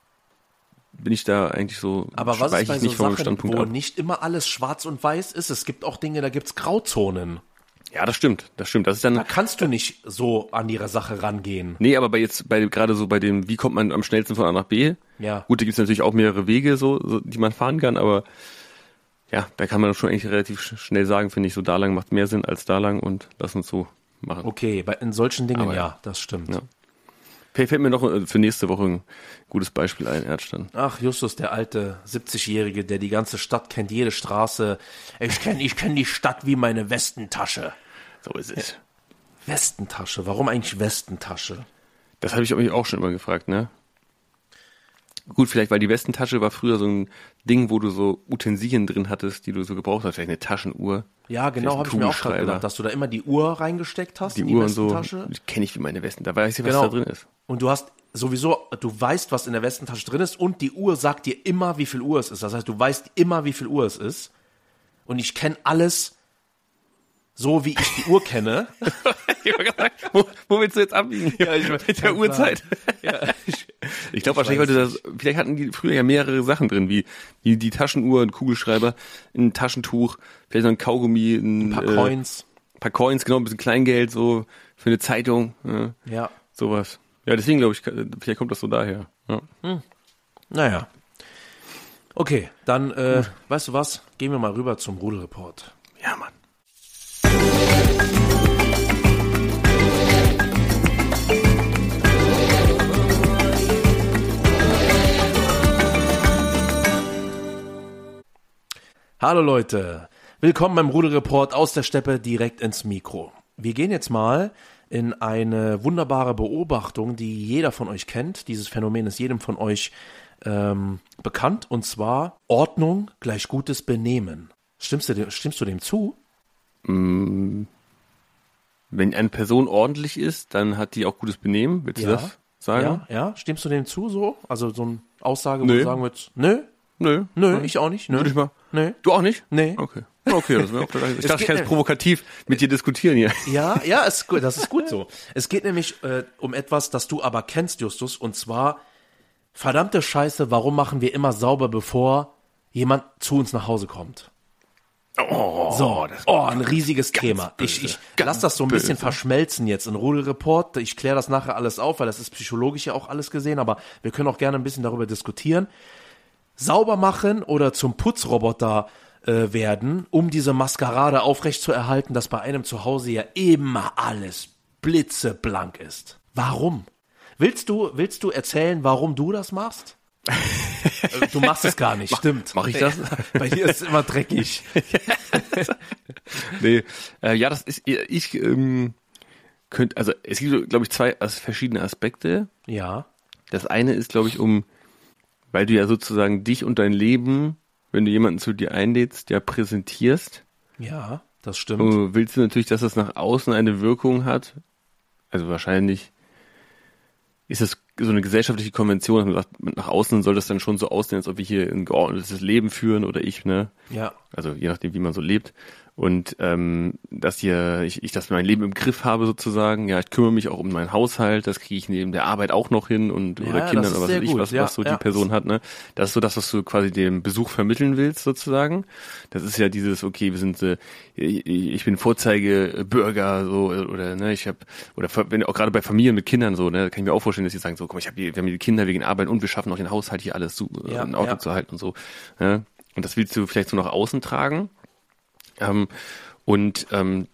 bin ich da eigentlich so. Aber was ist bei so Sachen, wo nicht immer alles schwarz und weiß ist? Es gibt auch Dinge, da gibt's Grauzonen. Ja, das stimmt. Das ist dann. Da kannst du nicht so an ihre Sache rangehen. Nee, aber gerade so bei dem, wie kommt man am schnellsten von A nach B? Ja. Gut, da gibt's natürlich auch mehrere Wege, so, die man fahren kann, aber ja, da kann man schon eigentlich relativ schnell sagen, finde ich, so da lang macht mehr Sinn als da lang und lass uns so machen. Okay, in solchen Dingen ja, das stimmt. Ja. Fällt mir noch für nächste Woche ein gutes Beispiel ein, Erdstein. Ach, Justus, der alte 70-Jährige, der die ganze Stadt kennt, jede Straße. Ich kenn die Stadt wie meine Westentasche. So ist es. Westentasche, warum eigentlich Westentasche? Das habe ich mich auch schon immer gefragt, ne? Gut, vielleicht, weil die Westentasche war früher so ein Ding, wo du so Utensilien drin hattest, die du so gebraucht hast, vielleicht eine Taschenuhr. Ja, genau, habe ich mir auch gerade gedacht, dass du da immer die Uhr reingesteckt hast in die Uhr Westentasche. Und so, kenne ich wie meine Westen, da weiß ich, was da drin ist. Und du hast sowieso, du weißt, was in der Westentasche drin ist und die Uhr sagt dir immer, wie viel Uhr es ist. Das heißt, du weißt immer, wie viel Uhr es ist. Und ich kenne alles so, wie ich die Uhr kenne. Ich habe gesagt, wo willst du jetzt abbiegen? Ja, mit der Uhrzeit. Ja. Ich glaube wahrscheinlich vielleicht hatten die früher ja mehrere Sachen drin, wie die Taschenuhr, ein Kugelschreiber, ein Taschentuch, vielleicht noch ein Kaugummi, ein paar Coins, genau, ein bisschen Kleingeld, so für eine Zeitung. Ja. Sowas. Ja, deswegen glaube ich, vielleicht kommt das so daher. Ja. Naja. Okay, dann, weißt du was? Gehen wir mal rüber zum Rudelreport. Ja, Mann. Hallo Leute, willkommen beim Rudelreport aus der Steppe direkt ins Mikro. Wir gehen jetzt mal in eine wunderbare Beobachtung, die jeder von euch kennt. Dieses Phänomen ist jedem von euch bekannt, und zwar Ordnung gleich gutes Benehmen. Stimmst du dem zu? Wenn eine Person ordentlich ist, dann hat die auch gutes Benehmen. Willst du das sagen? Ja. Stimmst du dem zu so? Also so eine Aussage, wo du sagen würdest, nö, ich auch nicht. Nö. Würde ich mal. Nee. Du auch nicht? Nee. Okay, das wäre auch klar. Ich dachte, ich kann jetzt provokativ mit dir diskutieren hier. Ja, ist gut, das ist gut so. Es geht nämlich um etwas, das du aber kennst, Justus, und zwar, verdammte Scheiße, warum machen wir immer sauber, bevor jemand zu uns nach Hause kommt? Ein riesiges Thema. Ich lass das so ein bisschen verschmelzen jetzt in Rudelreport. Ich kläre das nachher alles auf, weil das ist psychologisch ja auch alles gesehen, aber wir können auch gerne ein bisschen darüber diskutieren. Sauber machen oder zum Putzroboter werden, um diese Maskerade aufrechtzuerhalten, dass bei einem zu Hause ja immer alles blitzeblank ist. Warum? Willst du erzählen, warum du das machst? Du machst es gar nicht, stimmt. Mach ich das? Bei dir ist es immer dreckig. Nee, das ist, also es gibt, glaube ich, zwei verschiedene Aspekte. Ja. Das eine ist, glaube ich, weil du ja sozusagen dich und dein Leben, wenn du jemanden zu dir einlädst, ja präsentierst. Ja, das stimmt. Willst du natürlich, dass das nach außen eine Wirkung hat. Also wahrscheinlich ist das so eine gesellschaftliche Konvention, dass man sagt, nach außen soll das dann schon so aussehen, als ob wir hier ein geordnetes Leben führen oder ich, ne? Ja. Also je nachdem, wie man so lebt. Und dass ich das mein Leben im Griff habe sozusagen. Ja, ich kümmere mich auch um meinen Haushalt, das kriege ich neben der Arbeit auch noch hin und oder Kindern oder was weiß ich, was so die Person hat. Ne, das ist so das, was du quasi dem Besuch vermitteln willst sozusagen. Das ist ja dieses, okay, wir sind, ich bin Vorzeigebürger so oder ne, wenn auch gerade bei Familien mit Kindern so, ne, kann ich mir auch vorstellen, dass die sagen so, guck mal, wir haben die Kinder wegen Arbeit und wir schaffen auch den Haushalt hier alles in Ordnung zu halten und so. Ja? Und das willst du vielleicht so nach außen tragen. Und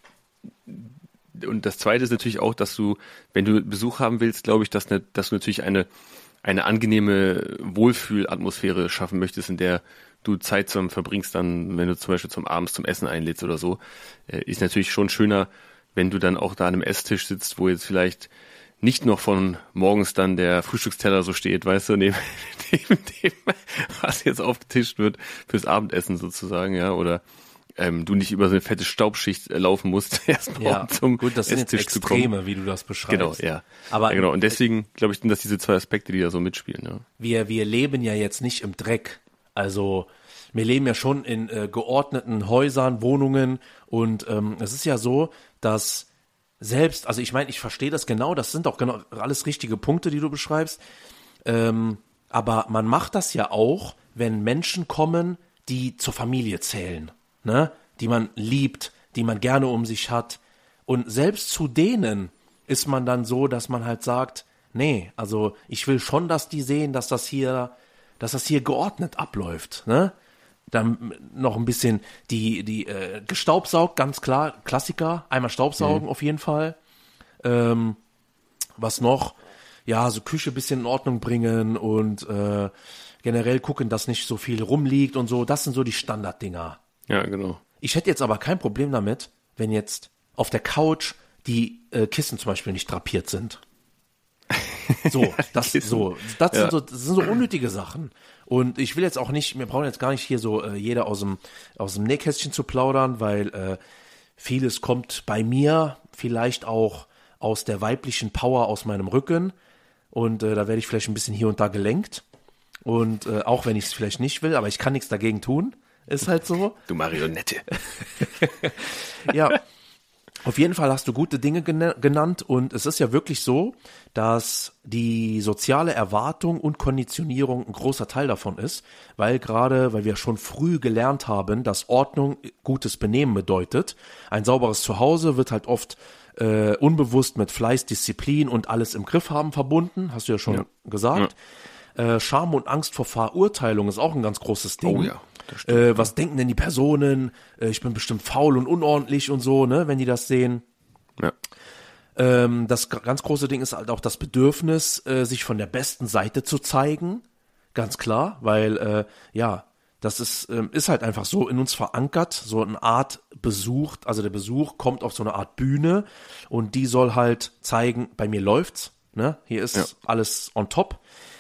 das Zweite ist natürlich auch, dass du, wenn du Besuch haben willst, glaube ich, dass du natürlich eine angenehme Wohlfühlatmosphäre schaffen möchtest, in der du Zeit zusammen verbringst, dann, wenn du zum Beispiel abends zum Essen einlädst oder so, ist natürlich schon schöner, wenn du dann auch da an einem Esstisch sitzt, wo jetzt vielleicht nicht noch von morgens dann der Frühstücksteller so steht, weißt du, neben dem, was jetzt aufgetischt wird fürs Abendessen sozusagen, ja, oder du nicht über so eine fette Staubschicht laufen musst, erstmal zum gut, das sind jetzt Extreme, wie du das beschreibst. Genau, ja. Aber ja, genau. Und deswegen glaube ich, sind das diese zwei Aspekte, die da so mitspielen. Ja. Wir leben ja jetzt nicht im Dreck. Also wir leben ja schon in geordneten Häusern, Wohnungen und es ist ja so, dass selbst, also ich meine, ich verstehe das genau, das sind auch genau alles richtige Punkte, die du beschreibst, aber man macht das ja auch, wenn Menschen kommen, die zur Familie zählen. Ne, die man liebt, die man gerne um sich hat. Und selbst zu denen ist man dann so, dass man halt sagt, nee, also ich will schon, dass die sehen, dass das hier geordnet abläuft. Ne? Dann noch ein bisschen die gestaubsaugt, ganz klar, Klassiker, einmal Staubsaugen auf jeden Fall. Was noch? Ja, so Küche ein bisschen in Ordnung bringen und generell gucken, dass nicht so viel rumliegt und so. Das sind so die Standarddinger. Ja, genau. Ich hätte jetzt aber kein Problem damit, wenn jetzt auf der Couch die Kissen zum Beispiel nicht drapiert sind. So, das sind so unnötige Sachen. Und ich will jetzt auch nicht, wir brauchen jetzt gar nicht hier so jeder aus dem Nähkästchen zu plaudern, weil vieles kommt bei mir vielleicht auch aus der weiblichen Power aus meinem Rücken. Und da werde ich vielleicht ein bisschen hier und da gelenkt. Und auch wenn ich es vielleicht nicht will, aber ich kann nichts dagegen tun. Ist halt so. Du Marionette. Ja, auf jeden Fall hast du gute Dinge genannt und es ist ja wirklich so, dass die soziale Erwartung und Konditionierung ein großer Teil davon ist, weil wir schon früh gelernt haben, dass Ordnung gutes Benehmen bedeutet. Ein sauberes Zuhause wird halt oft unbewusst mit Fleiß, Disziplin und alles im Griff haben verbunden, hast du ja schon gesagt. Ja. Scham und Angst vor Verurteilung ist auch ein ganz großes Ding. Oh ja. Was denken denn die Personen? Ich bin bestimmt faul und unordentlich und so, ne, wenn die das sehen. Ja. Das ganz große Ding ist halt auch das Bedürfnis, sich von der besten Seite zu zeigen. Ganz klar, weil, das ist halt einfach so in uns verankert, so eine Art Besuch, also der Besuch kommt auf so eine Art Bühne und die soll halt zeigen, bei mir läuft's, ne, hier ist alles on top.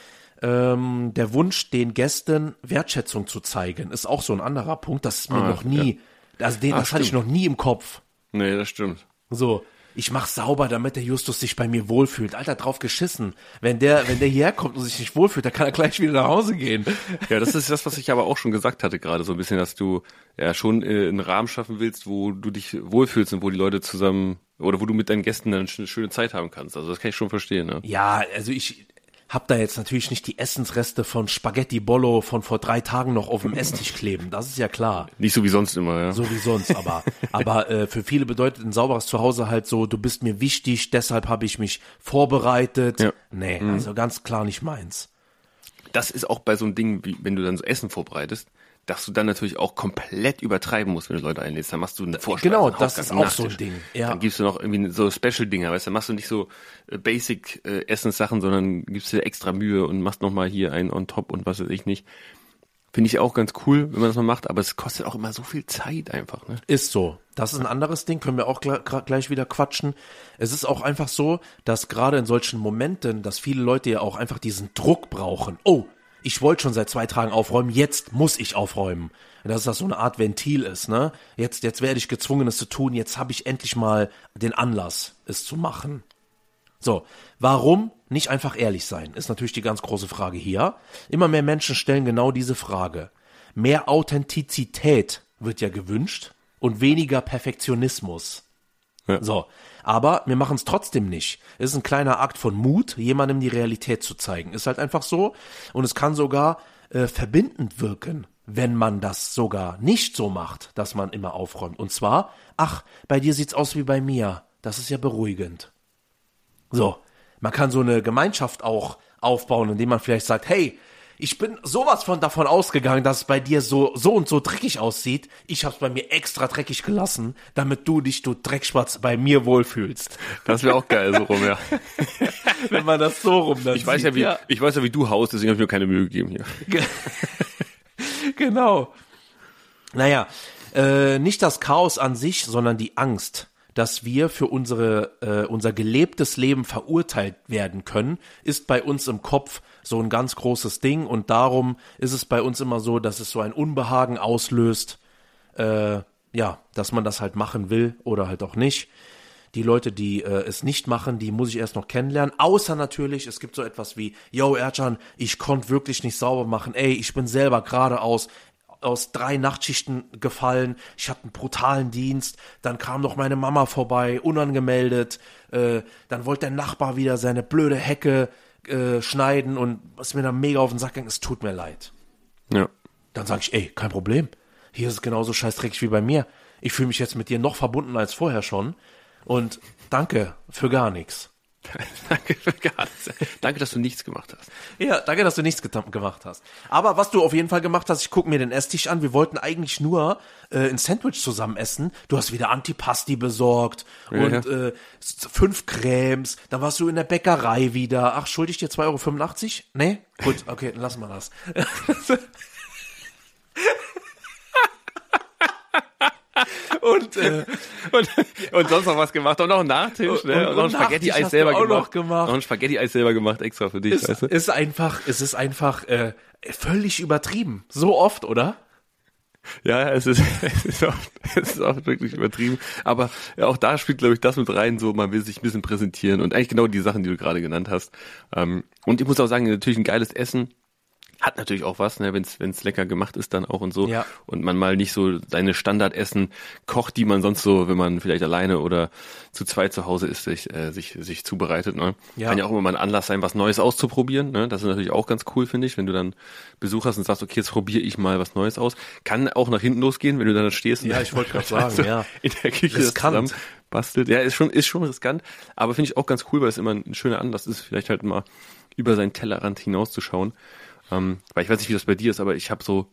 Der Wunsch, den Gästen Wertschätzung zu zeigen, ist auch so ein anderer Punkt. Das ist mir noch nie, das hatte ich noch nie im Kopf. Nee, das stimmt. So, ich mach sauber, damit der Justus sich bei mir wohlfühlt. Alter, drauf geschissen. Wenn der hierher kommt und sich nicht wohlfühlt, dann kann er gleich wieder nach Hause gehen. Ja, das ist das, was ich aber auch schon gesagt hatte gerade, so ein bisschen, dass du ja schon einen Rahmen schaffen willst, wo du dich wohlfühlst und wo die Leute zusammen, oder wo du mit deinen Gästen dann eine schöne Zeit haben kannst. Also das kann ich schon verstehen, ne? Ja, also ich hab da jetzt natürlich nicht die Essensreste von Spaghetti Bollo von vor 3 Tagen noch auf dem Esstisch kleben, das ist ja klar. Nicht so wie sonst immer, ja. So wie sonst, aber für viele bedeutet ein sauberes Zuhause halt so, du bist mir wichtig, deshalb habe ich mich vorbereitet. Ja. Nee, also ganz klar nicht meins. Das ist auch bei so einem Ding, wie wenn du dann so Essen vorbereitest, dass du dann natürlich auch komplett übertreiben musst, wenn du Leute einlädst. Dann machst du eine Vorspeise. Genau, das ist auch so ein Ding. Ja. Dann gibst du noch irgendwie so Special-Dinger, weißt du, dann machst du nicht so Basic Essenssachen, sondern gibst dir extra Mühe und machst nochmal hier einen on top und was weiß ich nicht. Finde ich auch ganz cool, wenn man das mal macht, aber es kostet auch immer so viel Zeit einfach, ne? Ist so. Das ist ein anderes Ding, können wir auch gleich wieder quatschen. Es ist auch einfach so, dass gerade in solchen Momenten, dass viele Leute ja auch einfach diesen Druck brauchen. Oh, ich wollte schon seit 2 Tagen aufräumen, jetzt muss ich aufräumen. Dass das so eine Art Ventil ist, ne? Jetzt werde ich gezwungen, es zu tun, jetzt habe ich endlich mal den Anlass, es zu machen. So, warum nicht einfach ehrlich sein, ist natürlich die ganz große Frage hier. Immer mehr Menschen stellen genau diese Frage. Mehr Authentizität wird ja gewünscht und weniger Perfektionismus. Ja. So, aber wir machen es trotzdem nicht. Es ist ein kleiner Akt von Mut, jemandem die Realität zu zeigen. Ist halt einfach so. Und es kann sogar verbindend wirken, wenn man das sogar nicht so macht, dass man immer aufräumt. Und zwar, ach, bei dir sieht's aus wie bei mir. Das ist ja beruhigend. So, man kann so eine Gemeinschaft auch aufbauen, indem man vielleicht sagt, hey, ich bin sowas von davon ausgegangen, dass es bei dir so und so dreckig aussieht. Ich hab's bei mir extra dreckig gelassen, damit du dich, du Dreckspatz, bei mir wohlfühlst. Das wäre auch geil, so rum, ja. Wenn man das so rum dann Ich weiß ja, wie du haust, deswegen habe ich mir keine Mühe gegeben hier. Genau. Naja, nicht das Chaos an sich, sondern die Angst, dass wir für unser gelebtes Leben verurteilt werden können, ist bei uns im Kopf so ein ganz großes Ding und darum ist es bei uns immer so, dass es so ein Unbehagen auslöst, dass man das halt machen will oder halt auch nicht. Die Leute, die es nicht machen, die muss ich erst noch kennenlernen. Außer natürlich, es gibt so etwas wie, yo Ercan, ich konnte wirklich nicht sauber machen. Ey, ich bin selber gerade aus 3 Nachtschichten gefallen. Ich hatte einen brutalen Dienst. Dann kam noch meine Mama vorbei, unangemeldet. Dann wollte der Nachbar wieder seine blöde Hecke schneiden und was mir dann mega auf den Sack ging, es tut mir leid. Ja. Dann sage ich, ey, kein Problem. Hier ist es genauso scheißdreckig wie bei mir. Ich fühle mich jetzt mit dir noch verbunden als vorher schon. Und danke für gar nichts. Danke für gar nichts. Danke, dass du nichts gemacht hast. Ja, danke, dass du nichts gemacht hast. Aber was du auf jeden Fall gemacht hast, ich gucke mir den Esstisch an, wir wollten eigentlich nur ein Sandwich zusammen essen. Du hast wieder Antipasti besorgt und 5 Cremes. Dann warst du in der Bäckerei wieder. Ach, schulde ich dir 2,85 €? Nee? Gut, okay, dann lassen wir das. Und sonst noch was gemacht und noch einen Nachtisch, ne? Und noch ein Spaghetti-Eis selber gemacht. Noch ein Spaghetti-Eis selber gemacht, extra für dich, weißt du? Es ist einfach völlig übertrieben. So oft, oder? Ja, es ist oft wirklich übertrieben. Aber ja, auch da spielt, glaube ich, das mit rein, so man will sich ein bisschen präsentieren und eigentlich genau die Sachen, die du gerade genannt hast. Und ich muss auch sagen, natürlich ein geiles Essen hat natürlich auch was, ne, wenn's lecker gemacht ist dann auch und so. Ja. Und man mal nicht so seine Standardessen kocht, die man sonst so, wenn man vielleicht alleine oder zu zweit zu Hause ist, sich zubereitet. Ne? Ja. Kann ja auch immer mal ein Anlass sein, was Neues auszuprobieren. Ne? Das ist natürlich auch ganz cool, finde ich, wenn du dann Besuch hast und sagst, okay, jetzt probiere ich mal was Neues aus. Kann auch nach hinten losgehen, wenn du dann stehst. Ja, ich wollte gerade sagen, ja. In der Küche riskant. das zusammen bastelt. Ja, ist schon riskant, aber finde ich auch ganz cool, weil es immer ein schöner Anlass ist, vielleicht halt mal über seinen Tellerrand hinauszuschauen. Weil ich weiß nicht, wie das bei dir ist, aber ich habe so,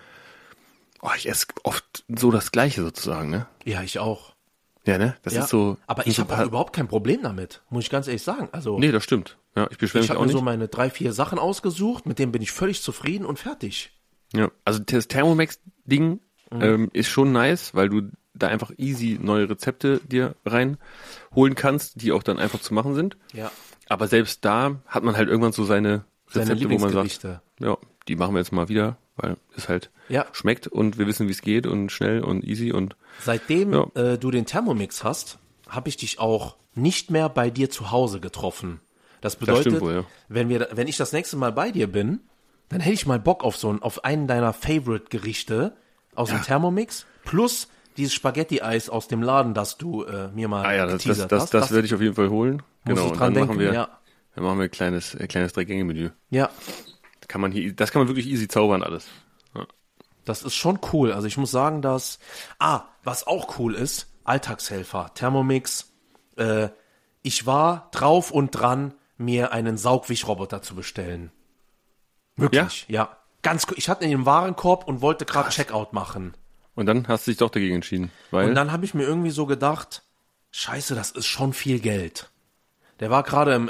ich esse oft so das Gleiche sozusagen, ne? Ja, ich auch. Ja, ne? Das ist so. Aber ich habe auch überhaupt kein Problem damit, muss ich ganz ehrlich sagen. Also nee, das stimmt. Ja, ich beschwere mich auch nicht. Ich habe mir so meine 3-4 Sachen ausgesucht, mit denen bin ich völlig zufrieden und fertig. Ja, also das Thermomix-Ding ist schon nice, weil du da einfach easy neue Rezepte dir reinholen kannst, die auch dann einfach zu machen sind. Ja. Aber selbst da hat man halt irgendwann so seine Rezepte, wo man sagt, ja, die machen wir jetzt mal wieder, weil es halt schmeckt und wir wissen, wie es geht und schnell und easy und seitdem du den Thermomix hast, habe ich dich auch nicht mehr bei dir zu Hause getroffen. Das bedeutet, das stimmt wohl, ja. wenn ich das nächste Mal bei dir bin, dann hätte ich mal Bock auf einen deiner Favorite-Gerichte aus dem Thermomix plus dieses Spaghetti-Eis aus dem Laden, das du mir mal geteasert hast. Das werde ich auf jeden Fall holen. Genau, und dann machen wir ein kleines 3-Gänge-Menü. Ja. Das kann man wirklich easy zaubern alles. Ja. Das ist schon cool. Also ich muss sagen, dass was auch cool ist, Alltagshelfer, Thermomix. Ich war drauf und dran, mir einen Saugwischroboter zu bestellen. Wirklich, ja. Ganz cool. Ich hatte ihn im Warenkorb und wollte gerade Checkout machen. Und dann hast du dich doch dagegen entschieden. Und dann habe ich mir irgendwie so gedacht, scheiße, das ist schon viel Geld. Der war gerade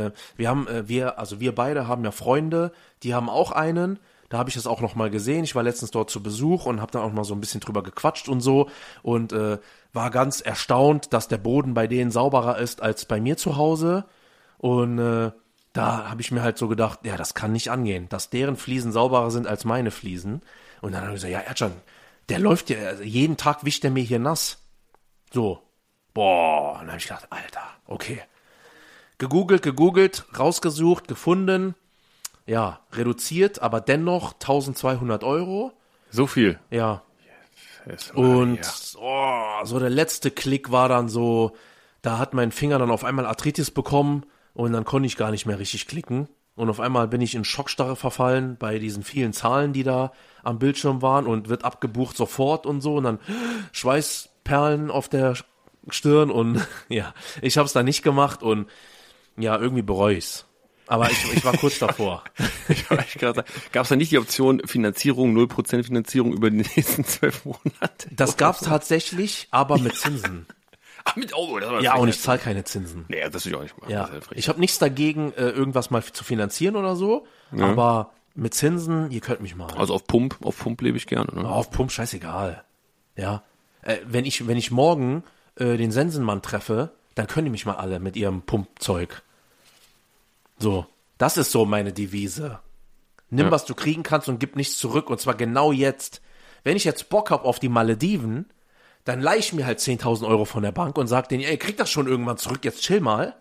wir beide haben ja Freunde, die haben auch einen. Da habe ich das auch noch mal gesehen. Ich war letztens dort zu Besuch und habe dann auch mal so ein bisschen drüber gequatscht und so und war ganz erstaunt, dass der Boden bei denen sauberer ist als bei mir zu Hause. Und da habe ich mir halt so gedacht, ja, das kann nicht angehen, dass deren Fliesen sauberer sind als meine Fliesen. Und dann habe ich gesagt, ja, Ercan, der läuft ja, also jeden Tag wischt der mir hier nass. So. Boah. Und dann habe ich gedacht, Alter, okay. Gegoogelt, rausgesucht, gefunden. Ja, reduziert, aber dennoch 1.200 €. So viel? Ja. Und so der letzte Klick war dann so, da hat mein Finger dann auf einmal Arthritis bekommen und dann konnte ich gar nicht mehr richtig klicken. Und auf einmal bin ich in Schockstarre verfallen bei diesen vielen Zahlen, die da am Bildschirm waren und wird abgebucht sofort und so und dann Schweißperlen auf der Stirn und ja, ich habe es dann nicht gemacht und ja, irgendwie bereue ich's. Aber ich war kurz davor. Gab es da nicht die Option Finanzierung, 0% Finanzierung über die nächsten 12 Monate? Das gab's tatsächlich, aber mit Zinsen. Ach, das war Ja, und ich zahle keine Zinsen. Nee, das will ich auch nicht machen. Ja, ich habe nichts dagegen, irgendwas mal zu finanzieren oder so, aber mit Zinsen, ihr könnt mich mal. Also auf Pump lebe ich gerne. Ne? Auf Pump, scheißegal. Ja, wenn ich morgen den Sensenmann treffe, dann können die mich mal alle mit ihrem Pumpzeug. So, das ist so meine Devise. Nimm, was du kriegen kannst und gib nichts zurück, und zwar genau jetzt. Wenn ich jetzt Bock hab auf die Malediven, dann leih ich mir halt 10.000 Euro von der Bank und sag denen, ey, krieg das schon irgendwann zurück, jetzt chill mal.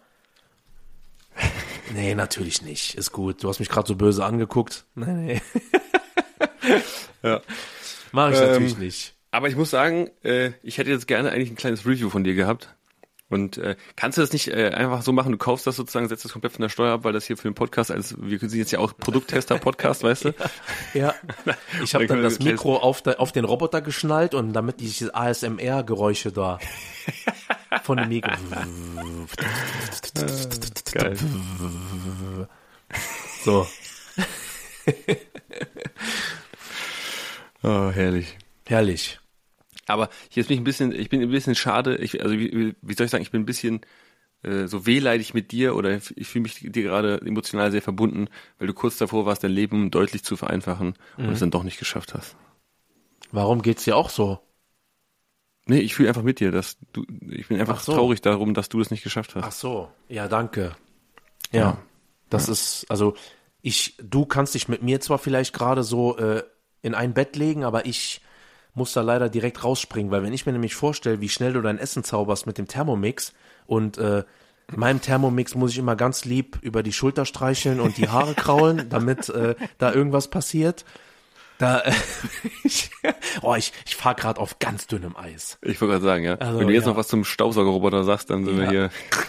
Nee, natürlich nicht. Ist gut. Du hast mich gerade so böse angeguckt. Nee. Ja. Mach ich natürlich nicht. Aber ich muss sagen, ich hätte jetzt gerne eigentlich ein kleines Review von dir gehabt. Und kannst du das nicht einfach so machen, du kaufst das sozusagen, setzt das komplett von der Steuer ab, weil das hier für den Podcast, wir sind jetzt ja auch Produkttester-Podcast, weißt du? Ja. Ich habe dann das Mikro auf den Roboter geschnallt und damit diese ASMR-Geräusche da von dem Mikro. Geil. So. Oh, herrlich. Herrlich. Aber hier ist ich bin ein bisschen schade, wie soll ich sagen, ich bin ein bisschen so wehleidig mit dir oder ich fühle mich dir gerade emotional sehr verbunden, weil du kurz davor warst, dein Leben deutlich zu vereinfachen und es dann doch nicht geschafft hast. Warum geht's dir auch so? Nee, ich fühle einfach mit dir, ich bin einfach traurig darum, dass du das nicht geschafft hast. Ach so, ja, danke. Ja, das ist, also du kannst dich mit mir zwar vielleicht gerade so in ein Bett legen, aber ich muss da leider direkt rausspringen, weil wenn ich mir nämlich vorstelle, wie schnell du dein Essen zauberst mit dem Thermomix und meinem Thermomix muss ich immer ganz lieb über die Schulter streicheln und die Haare kraulen, damit da irgendwas passiert. Ich fahre gerade auf ganz dünnem Eis. Ich wollte gerade sagen, ja. Also, wenn du jetzt noch was zum Staubsaugerroboter sagst, dann sind wir hier.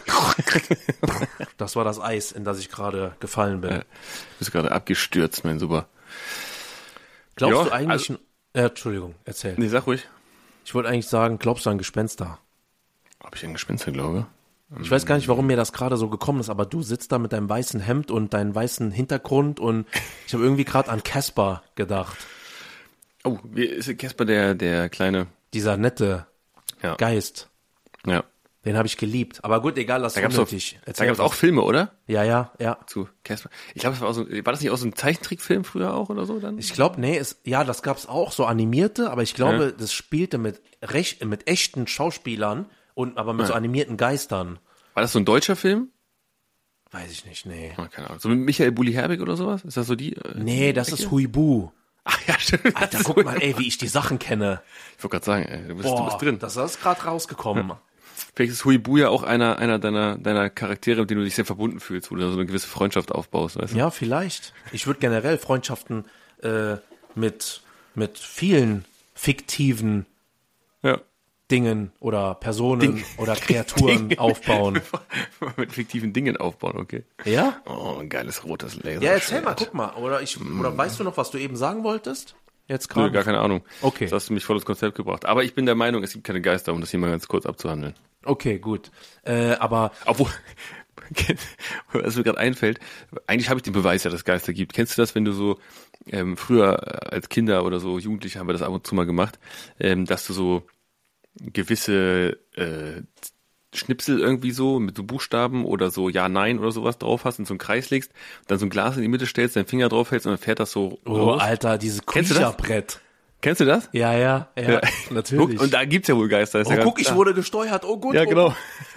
Das war das Eis, in das ich gerade gefallen bin. Du bist gerade abgestürzt, mein Super. Glaubst du eigentlich... Entschuldigung, erzähl. Nee, sag ruhig. Ich wollte eigentlich sagen, glaubst du an Gespenster? Ob ich an Gespenster glaube? Ich weiß gar nicht, warum mir das gerade so gekommen ist, aber du sitzt da mit deinem weißen Hemd und deinem weißen Hintergrund und ich habe irgendwie gerade an Casper gedacht. Oh, wie ist Casper der kleine? Dieser nette Geist. Ja. Den habe ich geliebt. Aber gut, egal, das ist unnötig. Da gab es auch Filme, oder? Ja. Zu Casper. Ich glaube, war das nicht auch so ein Zeichentrickfilm früher auch oder so dann? Ich glaube, das gab's auch, so animierte, aber ich glaube, das spielte mit echten Schauspielern aber mit so animierten Geistern. War das so ein deutscher Film? Weiß ich nicht, nee. Oh, keine Ahnung. So mit Michael Bulli-Herbig oder sowas? Ist das so die? Nee, das ist Huibu. Ach ja, stimmt. Alter, guck mal, ey, wie ich die Sachen kenne. Ich wollte gerade sagen, ey, du bist drin. Das ist gerade rausgekommen. Ja. Vielleicht ist Huibu ja auch einer deiner Charaktere, mit denen du dich sehr verbunden fühlst, wo du so eine gewisse Freundschaft aufbaust, weißt du? Ja, vielleicht. Ich würde generell Freundschaften mit vielen fiktiven Dingen oder Personen oder Kreaturen aufbauen. Mit fiktiven Dingen aufbauen, okay. Ja? Oh, ein geiles rotes Laser. Ja, erzähl mal, guck mal. Oder weißt du noch, was du eben sagen wolltest? Jetzt gerade? Nö, gar keine Ahnung. Okay. Das hast du mich voll ins Konzept gebracht. Aber ich bin der Meinung, es gibt keine Geister, um das hier mal ganz kurz abzuhandeln. Okay, gut. Aber... Obwohl, was mir gerade einfällt, eigentlich habe ich den Beweis ja, dass es Geister gibt. Kennst du das, wenn du so früher als Kinder oder so Jugendliche haben wir das ab und zu mal gemacht, dass du so gewisse Schnipsel irgendwie so mit so Buchstaben oder so Ja, Nein oder sowas drauf hast und so einen Kreis legst, dann so ein Glas in die Mitte stellst, deinen Finger drauf hältst und dann fährt das so raus. Alter, dieses Quietscherbrett. Kennst du das? Ja, natürlich. Und da gibt's ja wohl Geister. Ist guck, ich wurde gesteuert. Oh gut. Ja, genau.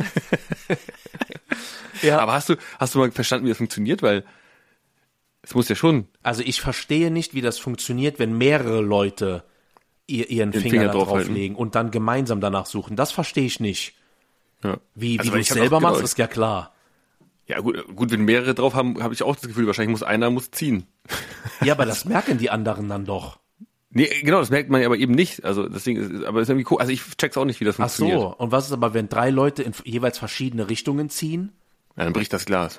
Ja. Aber hast du mal verstanden, wie das funktioniert? Weil es muss ja schon... Also ich verstehe nicht, wie das funktioniert, wenn mehrere Leute ihren Finger da drauflegen und dann gemeinsam danach suchen. Das verstehe ich nicht. Ja. Wie du es selber machst, ist ja klar. Ja gut, wenn mehrere drauf haben, habe ich auch das Gefühl, wahrscheinlich muss einer ziehen. Ja, aber das merken die anderen dann doch. Nee, genau, das merkt man ja aber eben nicht. Also deswegen aber ist irgendwie cool. Also ich check's auch nicht, wie das funktioniert. Ach so, und was ist aber, wenn 3 Leute in jeweils verschiedene Richtungen ziehen? Ja, dann bricht das Glas.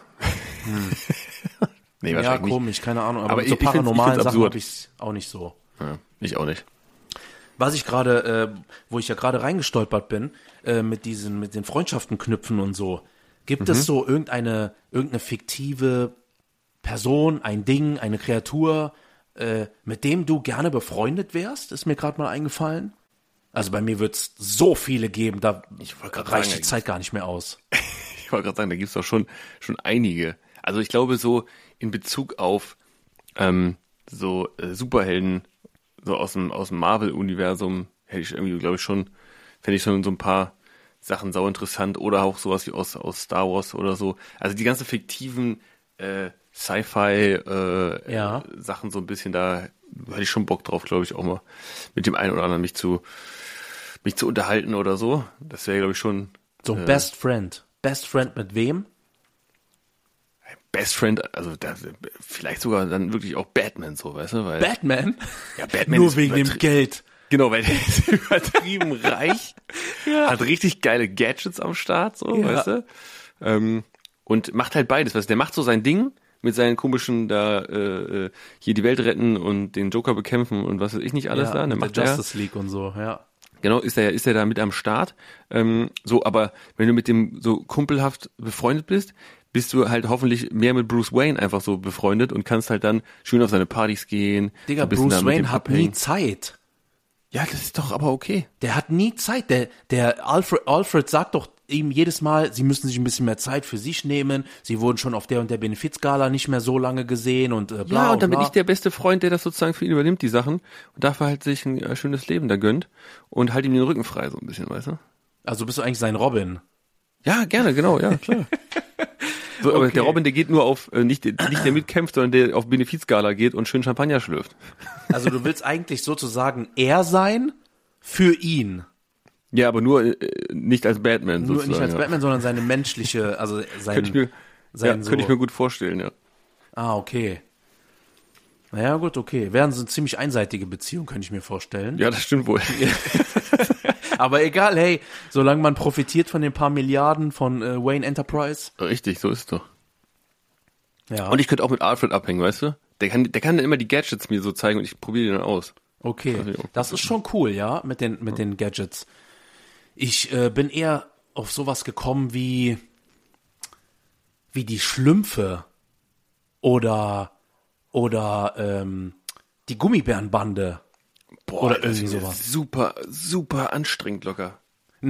Nee, Ja, wahrscheinlich komisch, nicht. keine Ahnung. Aber Aber mit so ich find's paranormalen Sachen absurd. habe ich auch nicht so. Ja, ich auch nicht. Was ich gerade, wo ich ja gerade reingestolpert bin, mit den Freundschaften knüpfen und so. Gibt es so irgendeine fiktive Person, ein Ding, eine Kreatur, mit dem du gerne befreundet wärst? Ist mir gerade mal eingefallen. Also bei mir wird's so viele geben, da reicht die Zeit gar nicht mehr aus. Ich wollte gerade sagen, da gibt's doch schon einige. Also ich glaube so in Bezug auf Superhelden, so aus dem Marvel-Universum, hätte ich irgendwie, glaube ich, fände ich schon so ein paar Sachen sau interessant oder auch sowas wie aus Star Wars oder so. Also die ganzen fiktiven Sci-Fi Sachen so ein bisschen, da hätte ich schon Bock drauf, glaube ich, auch mal mit dem einen oder anderen mich zu unterhalten oder so. Das wäre, glaube ich, schon So Best Friend. Best Friend mit wem? Best Friend, also vielleicht sogar dann wirklich auch Batman, so, weißt du? Weil, Batman? ja, Batman Nur ist wegen dem Geld. Genau, weil der ist übertrieben reich, hat richtig geile Gadgets am Start, so, weißt du? Und macht halt beides, weißt du? Der macht so sein Ding mit seinen komischen hier die Welt retten und den Joker bekämpfen und was weiß ich nicht alles da. Mit Der der macht Justice League und so, ja. Genau, ist er da mit am Start. So, aber wenn du mit dem so kumpelhaft befreundet bist du halt hoffentlich mehr mit Bruce Wayne einfach so befreundet und kannst halt dann schön auf seine Partys gehen. Digga, so ein bisschen Bruce da mit Wayne dem hat abhängen. nie Zeit. Ja, das ist doch aber okay. Der hat nie Zeit. Der Alfred sagt doch ihm jedes Mal, sie müssen sich ein bisschen mehr Zeit für sich nehmen. Sie wurden schon auf der und der Benefizgala nicht mehr so lange gesehen und bla Ja, und dann bla. bin ich der beste Freund, der das sozusagen für ihn übernimmt, die Sachen, und dafür halt sich ein schönes Leben da gönnt und halt ihm den Rücken frei, so ein bisschen, weißt du? Also bist du eigentlich sein Robin? Ja, gerne, genau, ja, klar. So, aber Okay. der Robin, der geht nur auf, nicht der mitkämpft, sondern der auf Benefizgala geht und schön Champagner schlürft. Also du willst eigentlich sozusagen er sein für ihn. Ja, aber nur nicht als Batman Nur sozusagen. nicht als ja. Batman, sondern seine menschliche, also Könnte ich mir gut vorstellen, ja. Ah, okay. Naja, gut, okay. Wären so eine ziemlich einseitige Beziehung, könnte ich mir vorstellen. Ja, das stimmt wohl. Aber egal, hey, solange man profitiert von den paar Milliarden von Wayne Enterprise. Richtig, so ist es doch. Ja, Und ich könnte auch mit Alfred abhängen, weißt du? Der kann dann immer die Gadgets mir so zeigen und ich probiere die dann aus. okay. Das ist schon cool, ja, mit den Gadgets. Ich bin eher auf sowas gekommen wie die Schlümpfe oder die Gummibärenbande. Boah, Oder das irgendwie ist sowas. super, super anstrengend locker.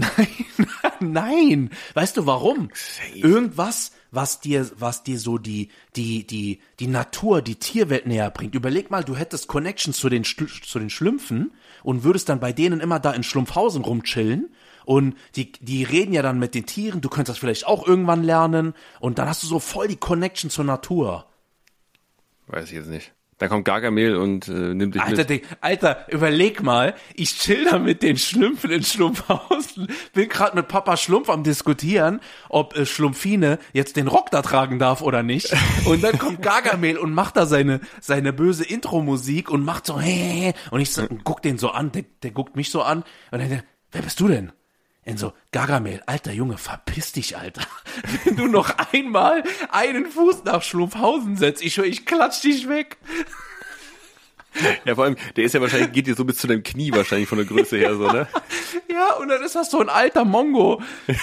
Nein. Weißt du warum? Safe. Irgendwas, was dir so die Natur, die Tierwelt näher bringt. Überleg mal, du hättest Connections zu den Schlümpfen und würdest dann bei denen immer da in Schlumpfhausen rumchillen. Und die reden ja dann mit den Tieren. Du könntest das vielleicht auch irgendwann lernen. Und dann hast du so voll die Connection zur Natur. Weiß ich jetzt nicht. Da kommt Gargamel und nimmt dich mit. Alter, überleg mal, ich chill da mit den Schlümpfen in Schlumpfhausen, bin gerade mit Papa Schlumpf am diskutieren, ob Schlumpfine jetzt den Rock da tragen darf oder nicht. Und dann kommt Gargamel und macht da seine böse Intro-Musik und macht so, hey, und ich so, guck den so an, der guckt mich so an und dann, wer bist du denn? Und so, Gargamel, alter Junge, verpiss dich, Alter. Wenn du noch einmal einen Fuß nach Schlumpfhausen setzt, ich klatsch dich weg. Ja, vor allem, der ist ja wahrscheinlich, geht dir so bis zu deinem Knie wahrscheinlich von der Größe her, so, ne? Ja, und dann ist das so ein alter Mongo.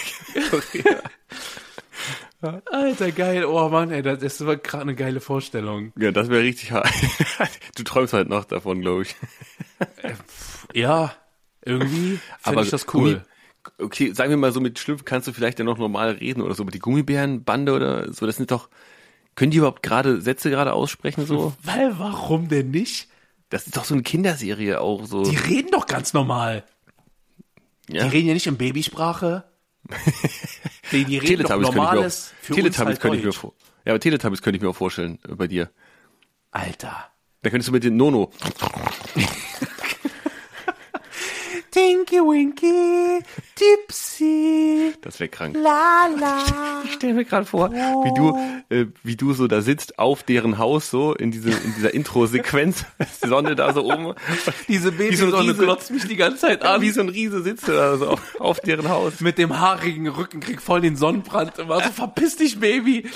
Alter, geil. Oh Mann, ey, das war gerade eine geile Vorstellung. Ja, das wäre richtig hart. Du träumst halt noch davon, glaube ich. Ja, irgendwie finde ich das cool. Okay, sagen wir mal so, mit Schlümpfen kannst du vielleicht ja noch normal reden oder so, aber die Gummibärenbande oder so, das sind doch, können die überhaupt Sätze gerade aussprechen, so? Weil, warum denn nicht? Das ist doch so eine Kinderserie auch, so. Die reden doch ganz normal. Ja. Die reden ja nicht in Babysprache. Die reden doch normales, für uns Teletubbies halt könnte ich mir Deutsch. Ja, aber Teletubbies könnte ich mir auch vorstellen, bei dir. Alter. Da könntest du mit den Nono. Tinky Winky, Tipsy. Das wäre krank. La la. Ich stelle mir gerade vor, wie du so da sitzt auf deren Haus so in dieser Intro-Sequenz, die Sonne da so oben. Diese Babysonne glotzt mich die ganze Zeit an. Wie so ein Riese sitzt da so auf deren Haus. Mit dem haarigen Rücken, krieg voll den Sonnenbrand. Immer so, verpiss dich, Baby.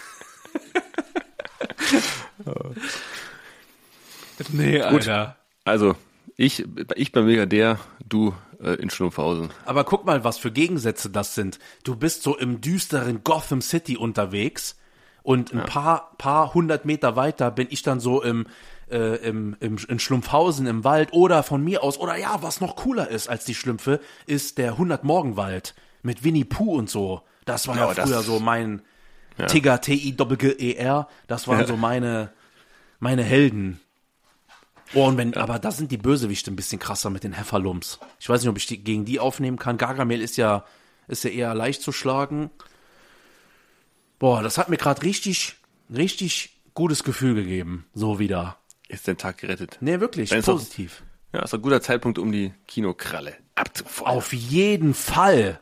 Nee, Alter. Gut. Also, ich bin Milliardär, du in Schlumpfhausen. Aber guck mal, was für Gegensätze das sind. Du bist so im düsteren Gotham City unterwegs und ein paar hundert Meter weiter bin ich dann so in Schlumpfhausen im Wald oder von mir aus, oder ja, was noch cooler ist als die Schlümpfe, ist der 100-Morgen-Wald mit Winnie Pooh und so. Das war ja früher so mein Tigger, T-I-G-G-E-R, das waren so meine Helden. Oh, und aber da sind die Bösewichte ein bisschen krasser mit den Heffalumps. Ich weiß nicht, ob ich gegen die aufnehmen kann. Gargamel ist ja eher leicht zu schlagen. Boah, das hat mir gerade richtig, richtig gutes Gefühl gegeben. So wieder. Ist der Tag gerettet? Nee, wirklich, positiv. Ja, ist ein guter Zeitpunkt, um die Kinokralle abzufeuern. Auf jeden Fall.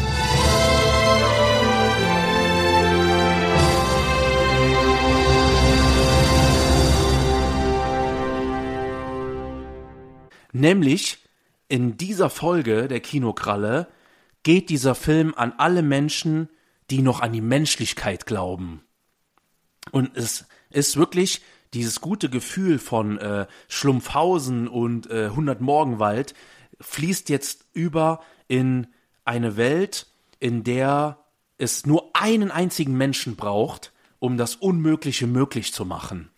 Nämlich in dieser Folge der Kinokralle geht dieser Film an alle Menschen, die noch an die Menschlichkeit glauben. Und es ist wirklich dieses gute Gefühl von Schlumpfhausen und 100-Morgenwald fließt jetzt über in eine Welt, in der es nur einen einzigen Menschen braucht, um das Unmögliche möglich zu machen.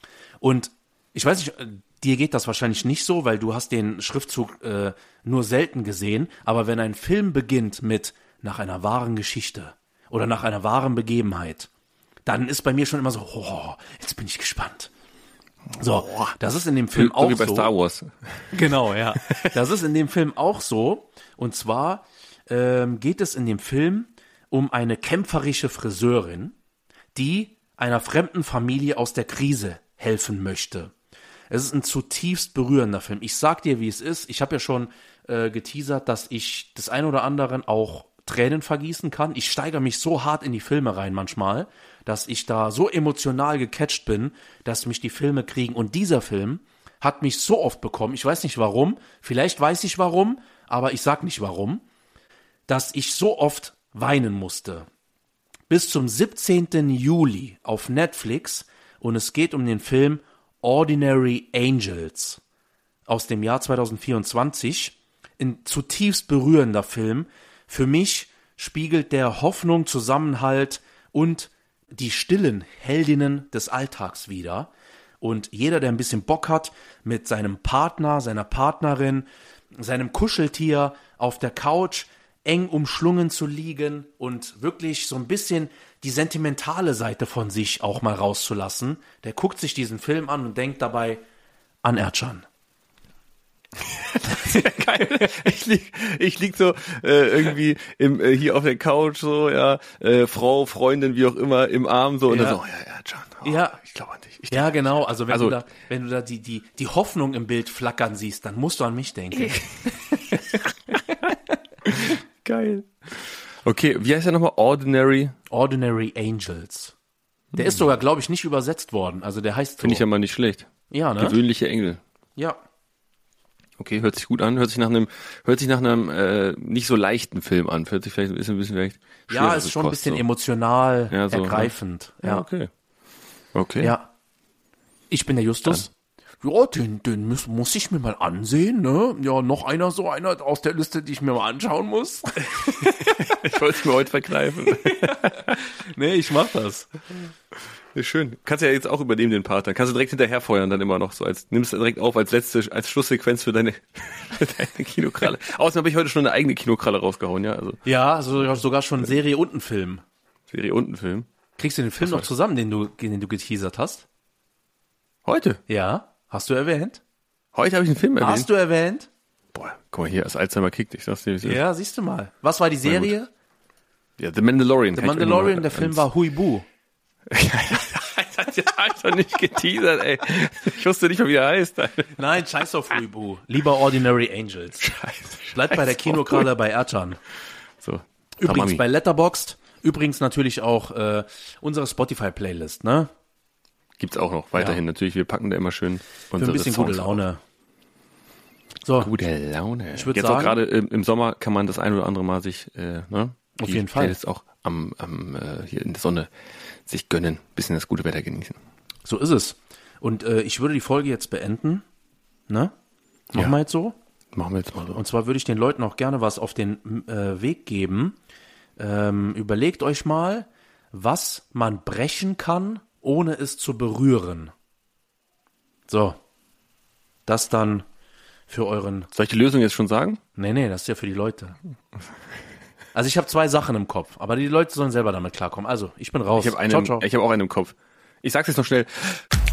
Und ich weiß nicht, dir geht das wahrscheinlich nicht so, weil du hast den Schriftzug nur selten gesehen, aber wenn ein Film beginnt mit nach einer wahren Geschichte oder nach einer wahren Begebenheit, dann ist bei mir schon immer so, oh, jetzt bin ich gespannt. So, das ist in dem Film auch so. Wie bei Star Wars. Genau, ja. Das ist in dem Film auch so. Und zwar geht es in dem Film um eine kämpferische Friseurin, die einer fremden Familie aus der Krise helfen möchte. Es ist ein zutiefst berührender Film. Ich sag dir, wie es ist. Ich habe ja schon geteasert, dass ich des ein oder anderen auch Tränen vergießen kann. Ich steigere mich so hart in die Filme rein manchmal, dass ich da so emotional gecatcht bin, dass mich die Filme kriegen. Und dieser Film hat mich so oft bekommen, ich weiß nicht warum, vielleicht weiß ich warum, aber ich sag nicht warum, dass ich so oft weinen musste. Bis zum 17. Juli auf Netflix, und es geht um den Film Ordinary Angels aus dem Jahr 2024. Ein zutiefst berührender Film. Für mich spiegelt der Hoffnung, Zusammenhalt und die stillen Heldinnen des Alltags wider. Und jeder, der ein bisschen Bock hat, mit seinem Partner, seiner Partnerin, seinem Kuscheltier auf der Couch eng umschlungen zu liegen und wirklich so ein bisschen die sentimentale Seite von sich auch mal rauszulassen, der guckt sich diesen Film an und denkt dabei an Erdschan. Das ist ja geil. Ich lieg so irgendwie hier auf der Couch so, ja, Frau, Freundin, wie auch immer, im Arm so und dann so, ja, Erdschan. Oh, ja, ich glaube an dich. Ja, genau. Also wenn du da die Hoffnung im Bild flackern siehst, dann musst du an mich denken. Geil. Okay, wie heißt der nochmal? Ordinary Angels. Der ist sogar, glaube ich, nicht übersetzt worden. Also der heißt so. Finde ich ja mal nicht schlecht. Ja, ne? Gewöhnliche Engel. Ja. Okay, hört sich gut an. Hört sich nach einem nicht so leichten Film an. Hört sich vielleicht ein bisschen schwierig. Ja, ist schon ein bisschen emotional so, ergreifend. Ja, okay. Okay. Ja. Ich bin der Justus. Ja, den muss ich mir mal ansehen, ne? Ja, noch einer aus der Liste, die ich mir mal anschauen muss. Ich wollte es mir heute verkneifen. Nee, ich mach das. Ja, schön. Kannst ja jetzt auch übernehmen den Part. Dann kannst du direkt hinterher feuern, dann immer noch so nimmst du direkt auf als Schlusssequenz für deine Kinokralle. Außerdem habe ich heute schon eine eigene Kinokralle rausgehauen, ja. Also. Ja, sogar schon eine Serie und einen Film. Serie und einen Film. Kriegst du den Film noch zusammen, den du geteasert hast? Heute? Ja. Hast du erwähnt? Heute habe ich einen Film erwähnt. Hast du erwähnt? Boah, guck mal hier, das Alzheimer kickt. Ich sag's dir, wie es ist. Ja, siehst du mal. Was war die Serie? Ja, The Mandalorian. The Mandalorian, der Film war Huibu. hab ich doch nicht geteasert, ey. Ich wusste nicht mal, wie er heißt. Nein, scheiß auf Huibu. Lieber Ordinary Angels. Bleibt bei der Kinokralle bei Ercan. So. Übrigens Tamami. bei Letterboxd. Übrigens natürlich auch unsere Spotify-Playlist, ne? Gibt's auch noch weiterhin. Natürlich, wir packen da immer schön Für ein unsere bisschen Songs gute Laune. So, Gute Laune. Ich würd Jetzt sagen- auch gerade im Sommer kann man das ein oder andere Mal sich, ne? Auf die jeden Fall. Playlist auch hier in der Sonne sich gönnen, bisschen das gute Wetter genießen. so ist es. Und ich würde die Folge jetzt beenden, ne? Machen wir jetzt so. Machen wir jetzt mal so. Und zwar würde ich den Leuten auch gerne was auf den Weg geben. Überlegt euch mal, was man brechen kann, ohne es zu berühren. So. Das dann für euren... Soll ich die Lösung jetzt schon sagen? Nee, das ist ja für die Leute. Also ich habe 2 Sachen im Kopf, aber die Leute sollen selber damit klarkommen. Also, ich bin raus. Ich habe Ciao, ciao. hab auch einen im Kopf. Ich sag's jetzt noch schnell.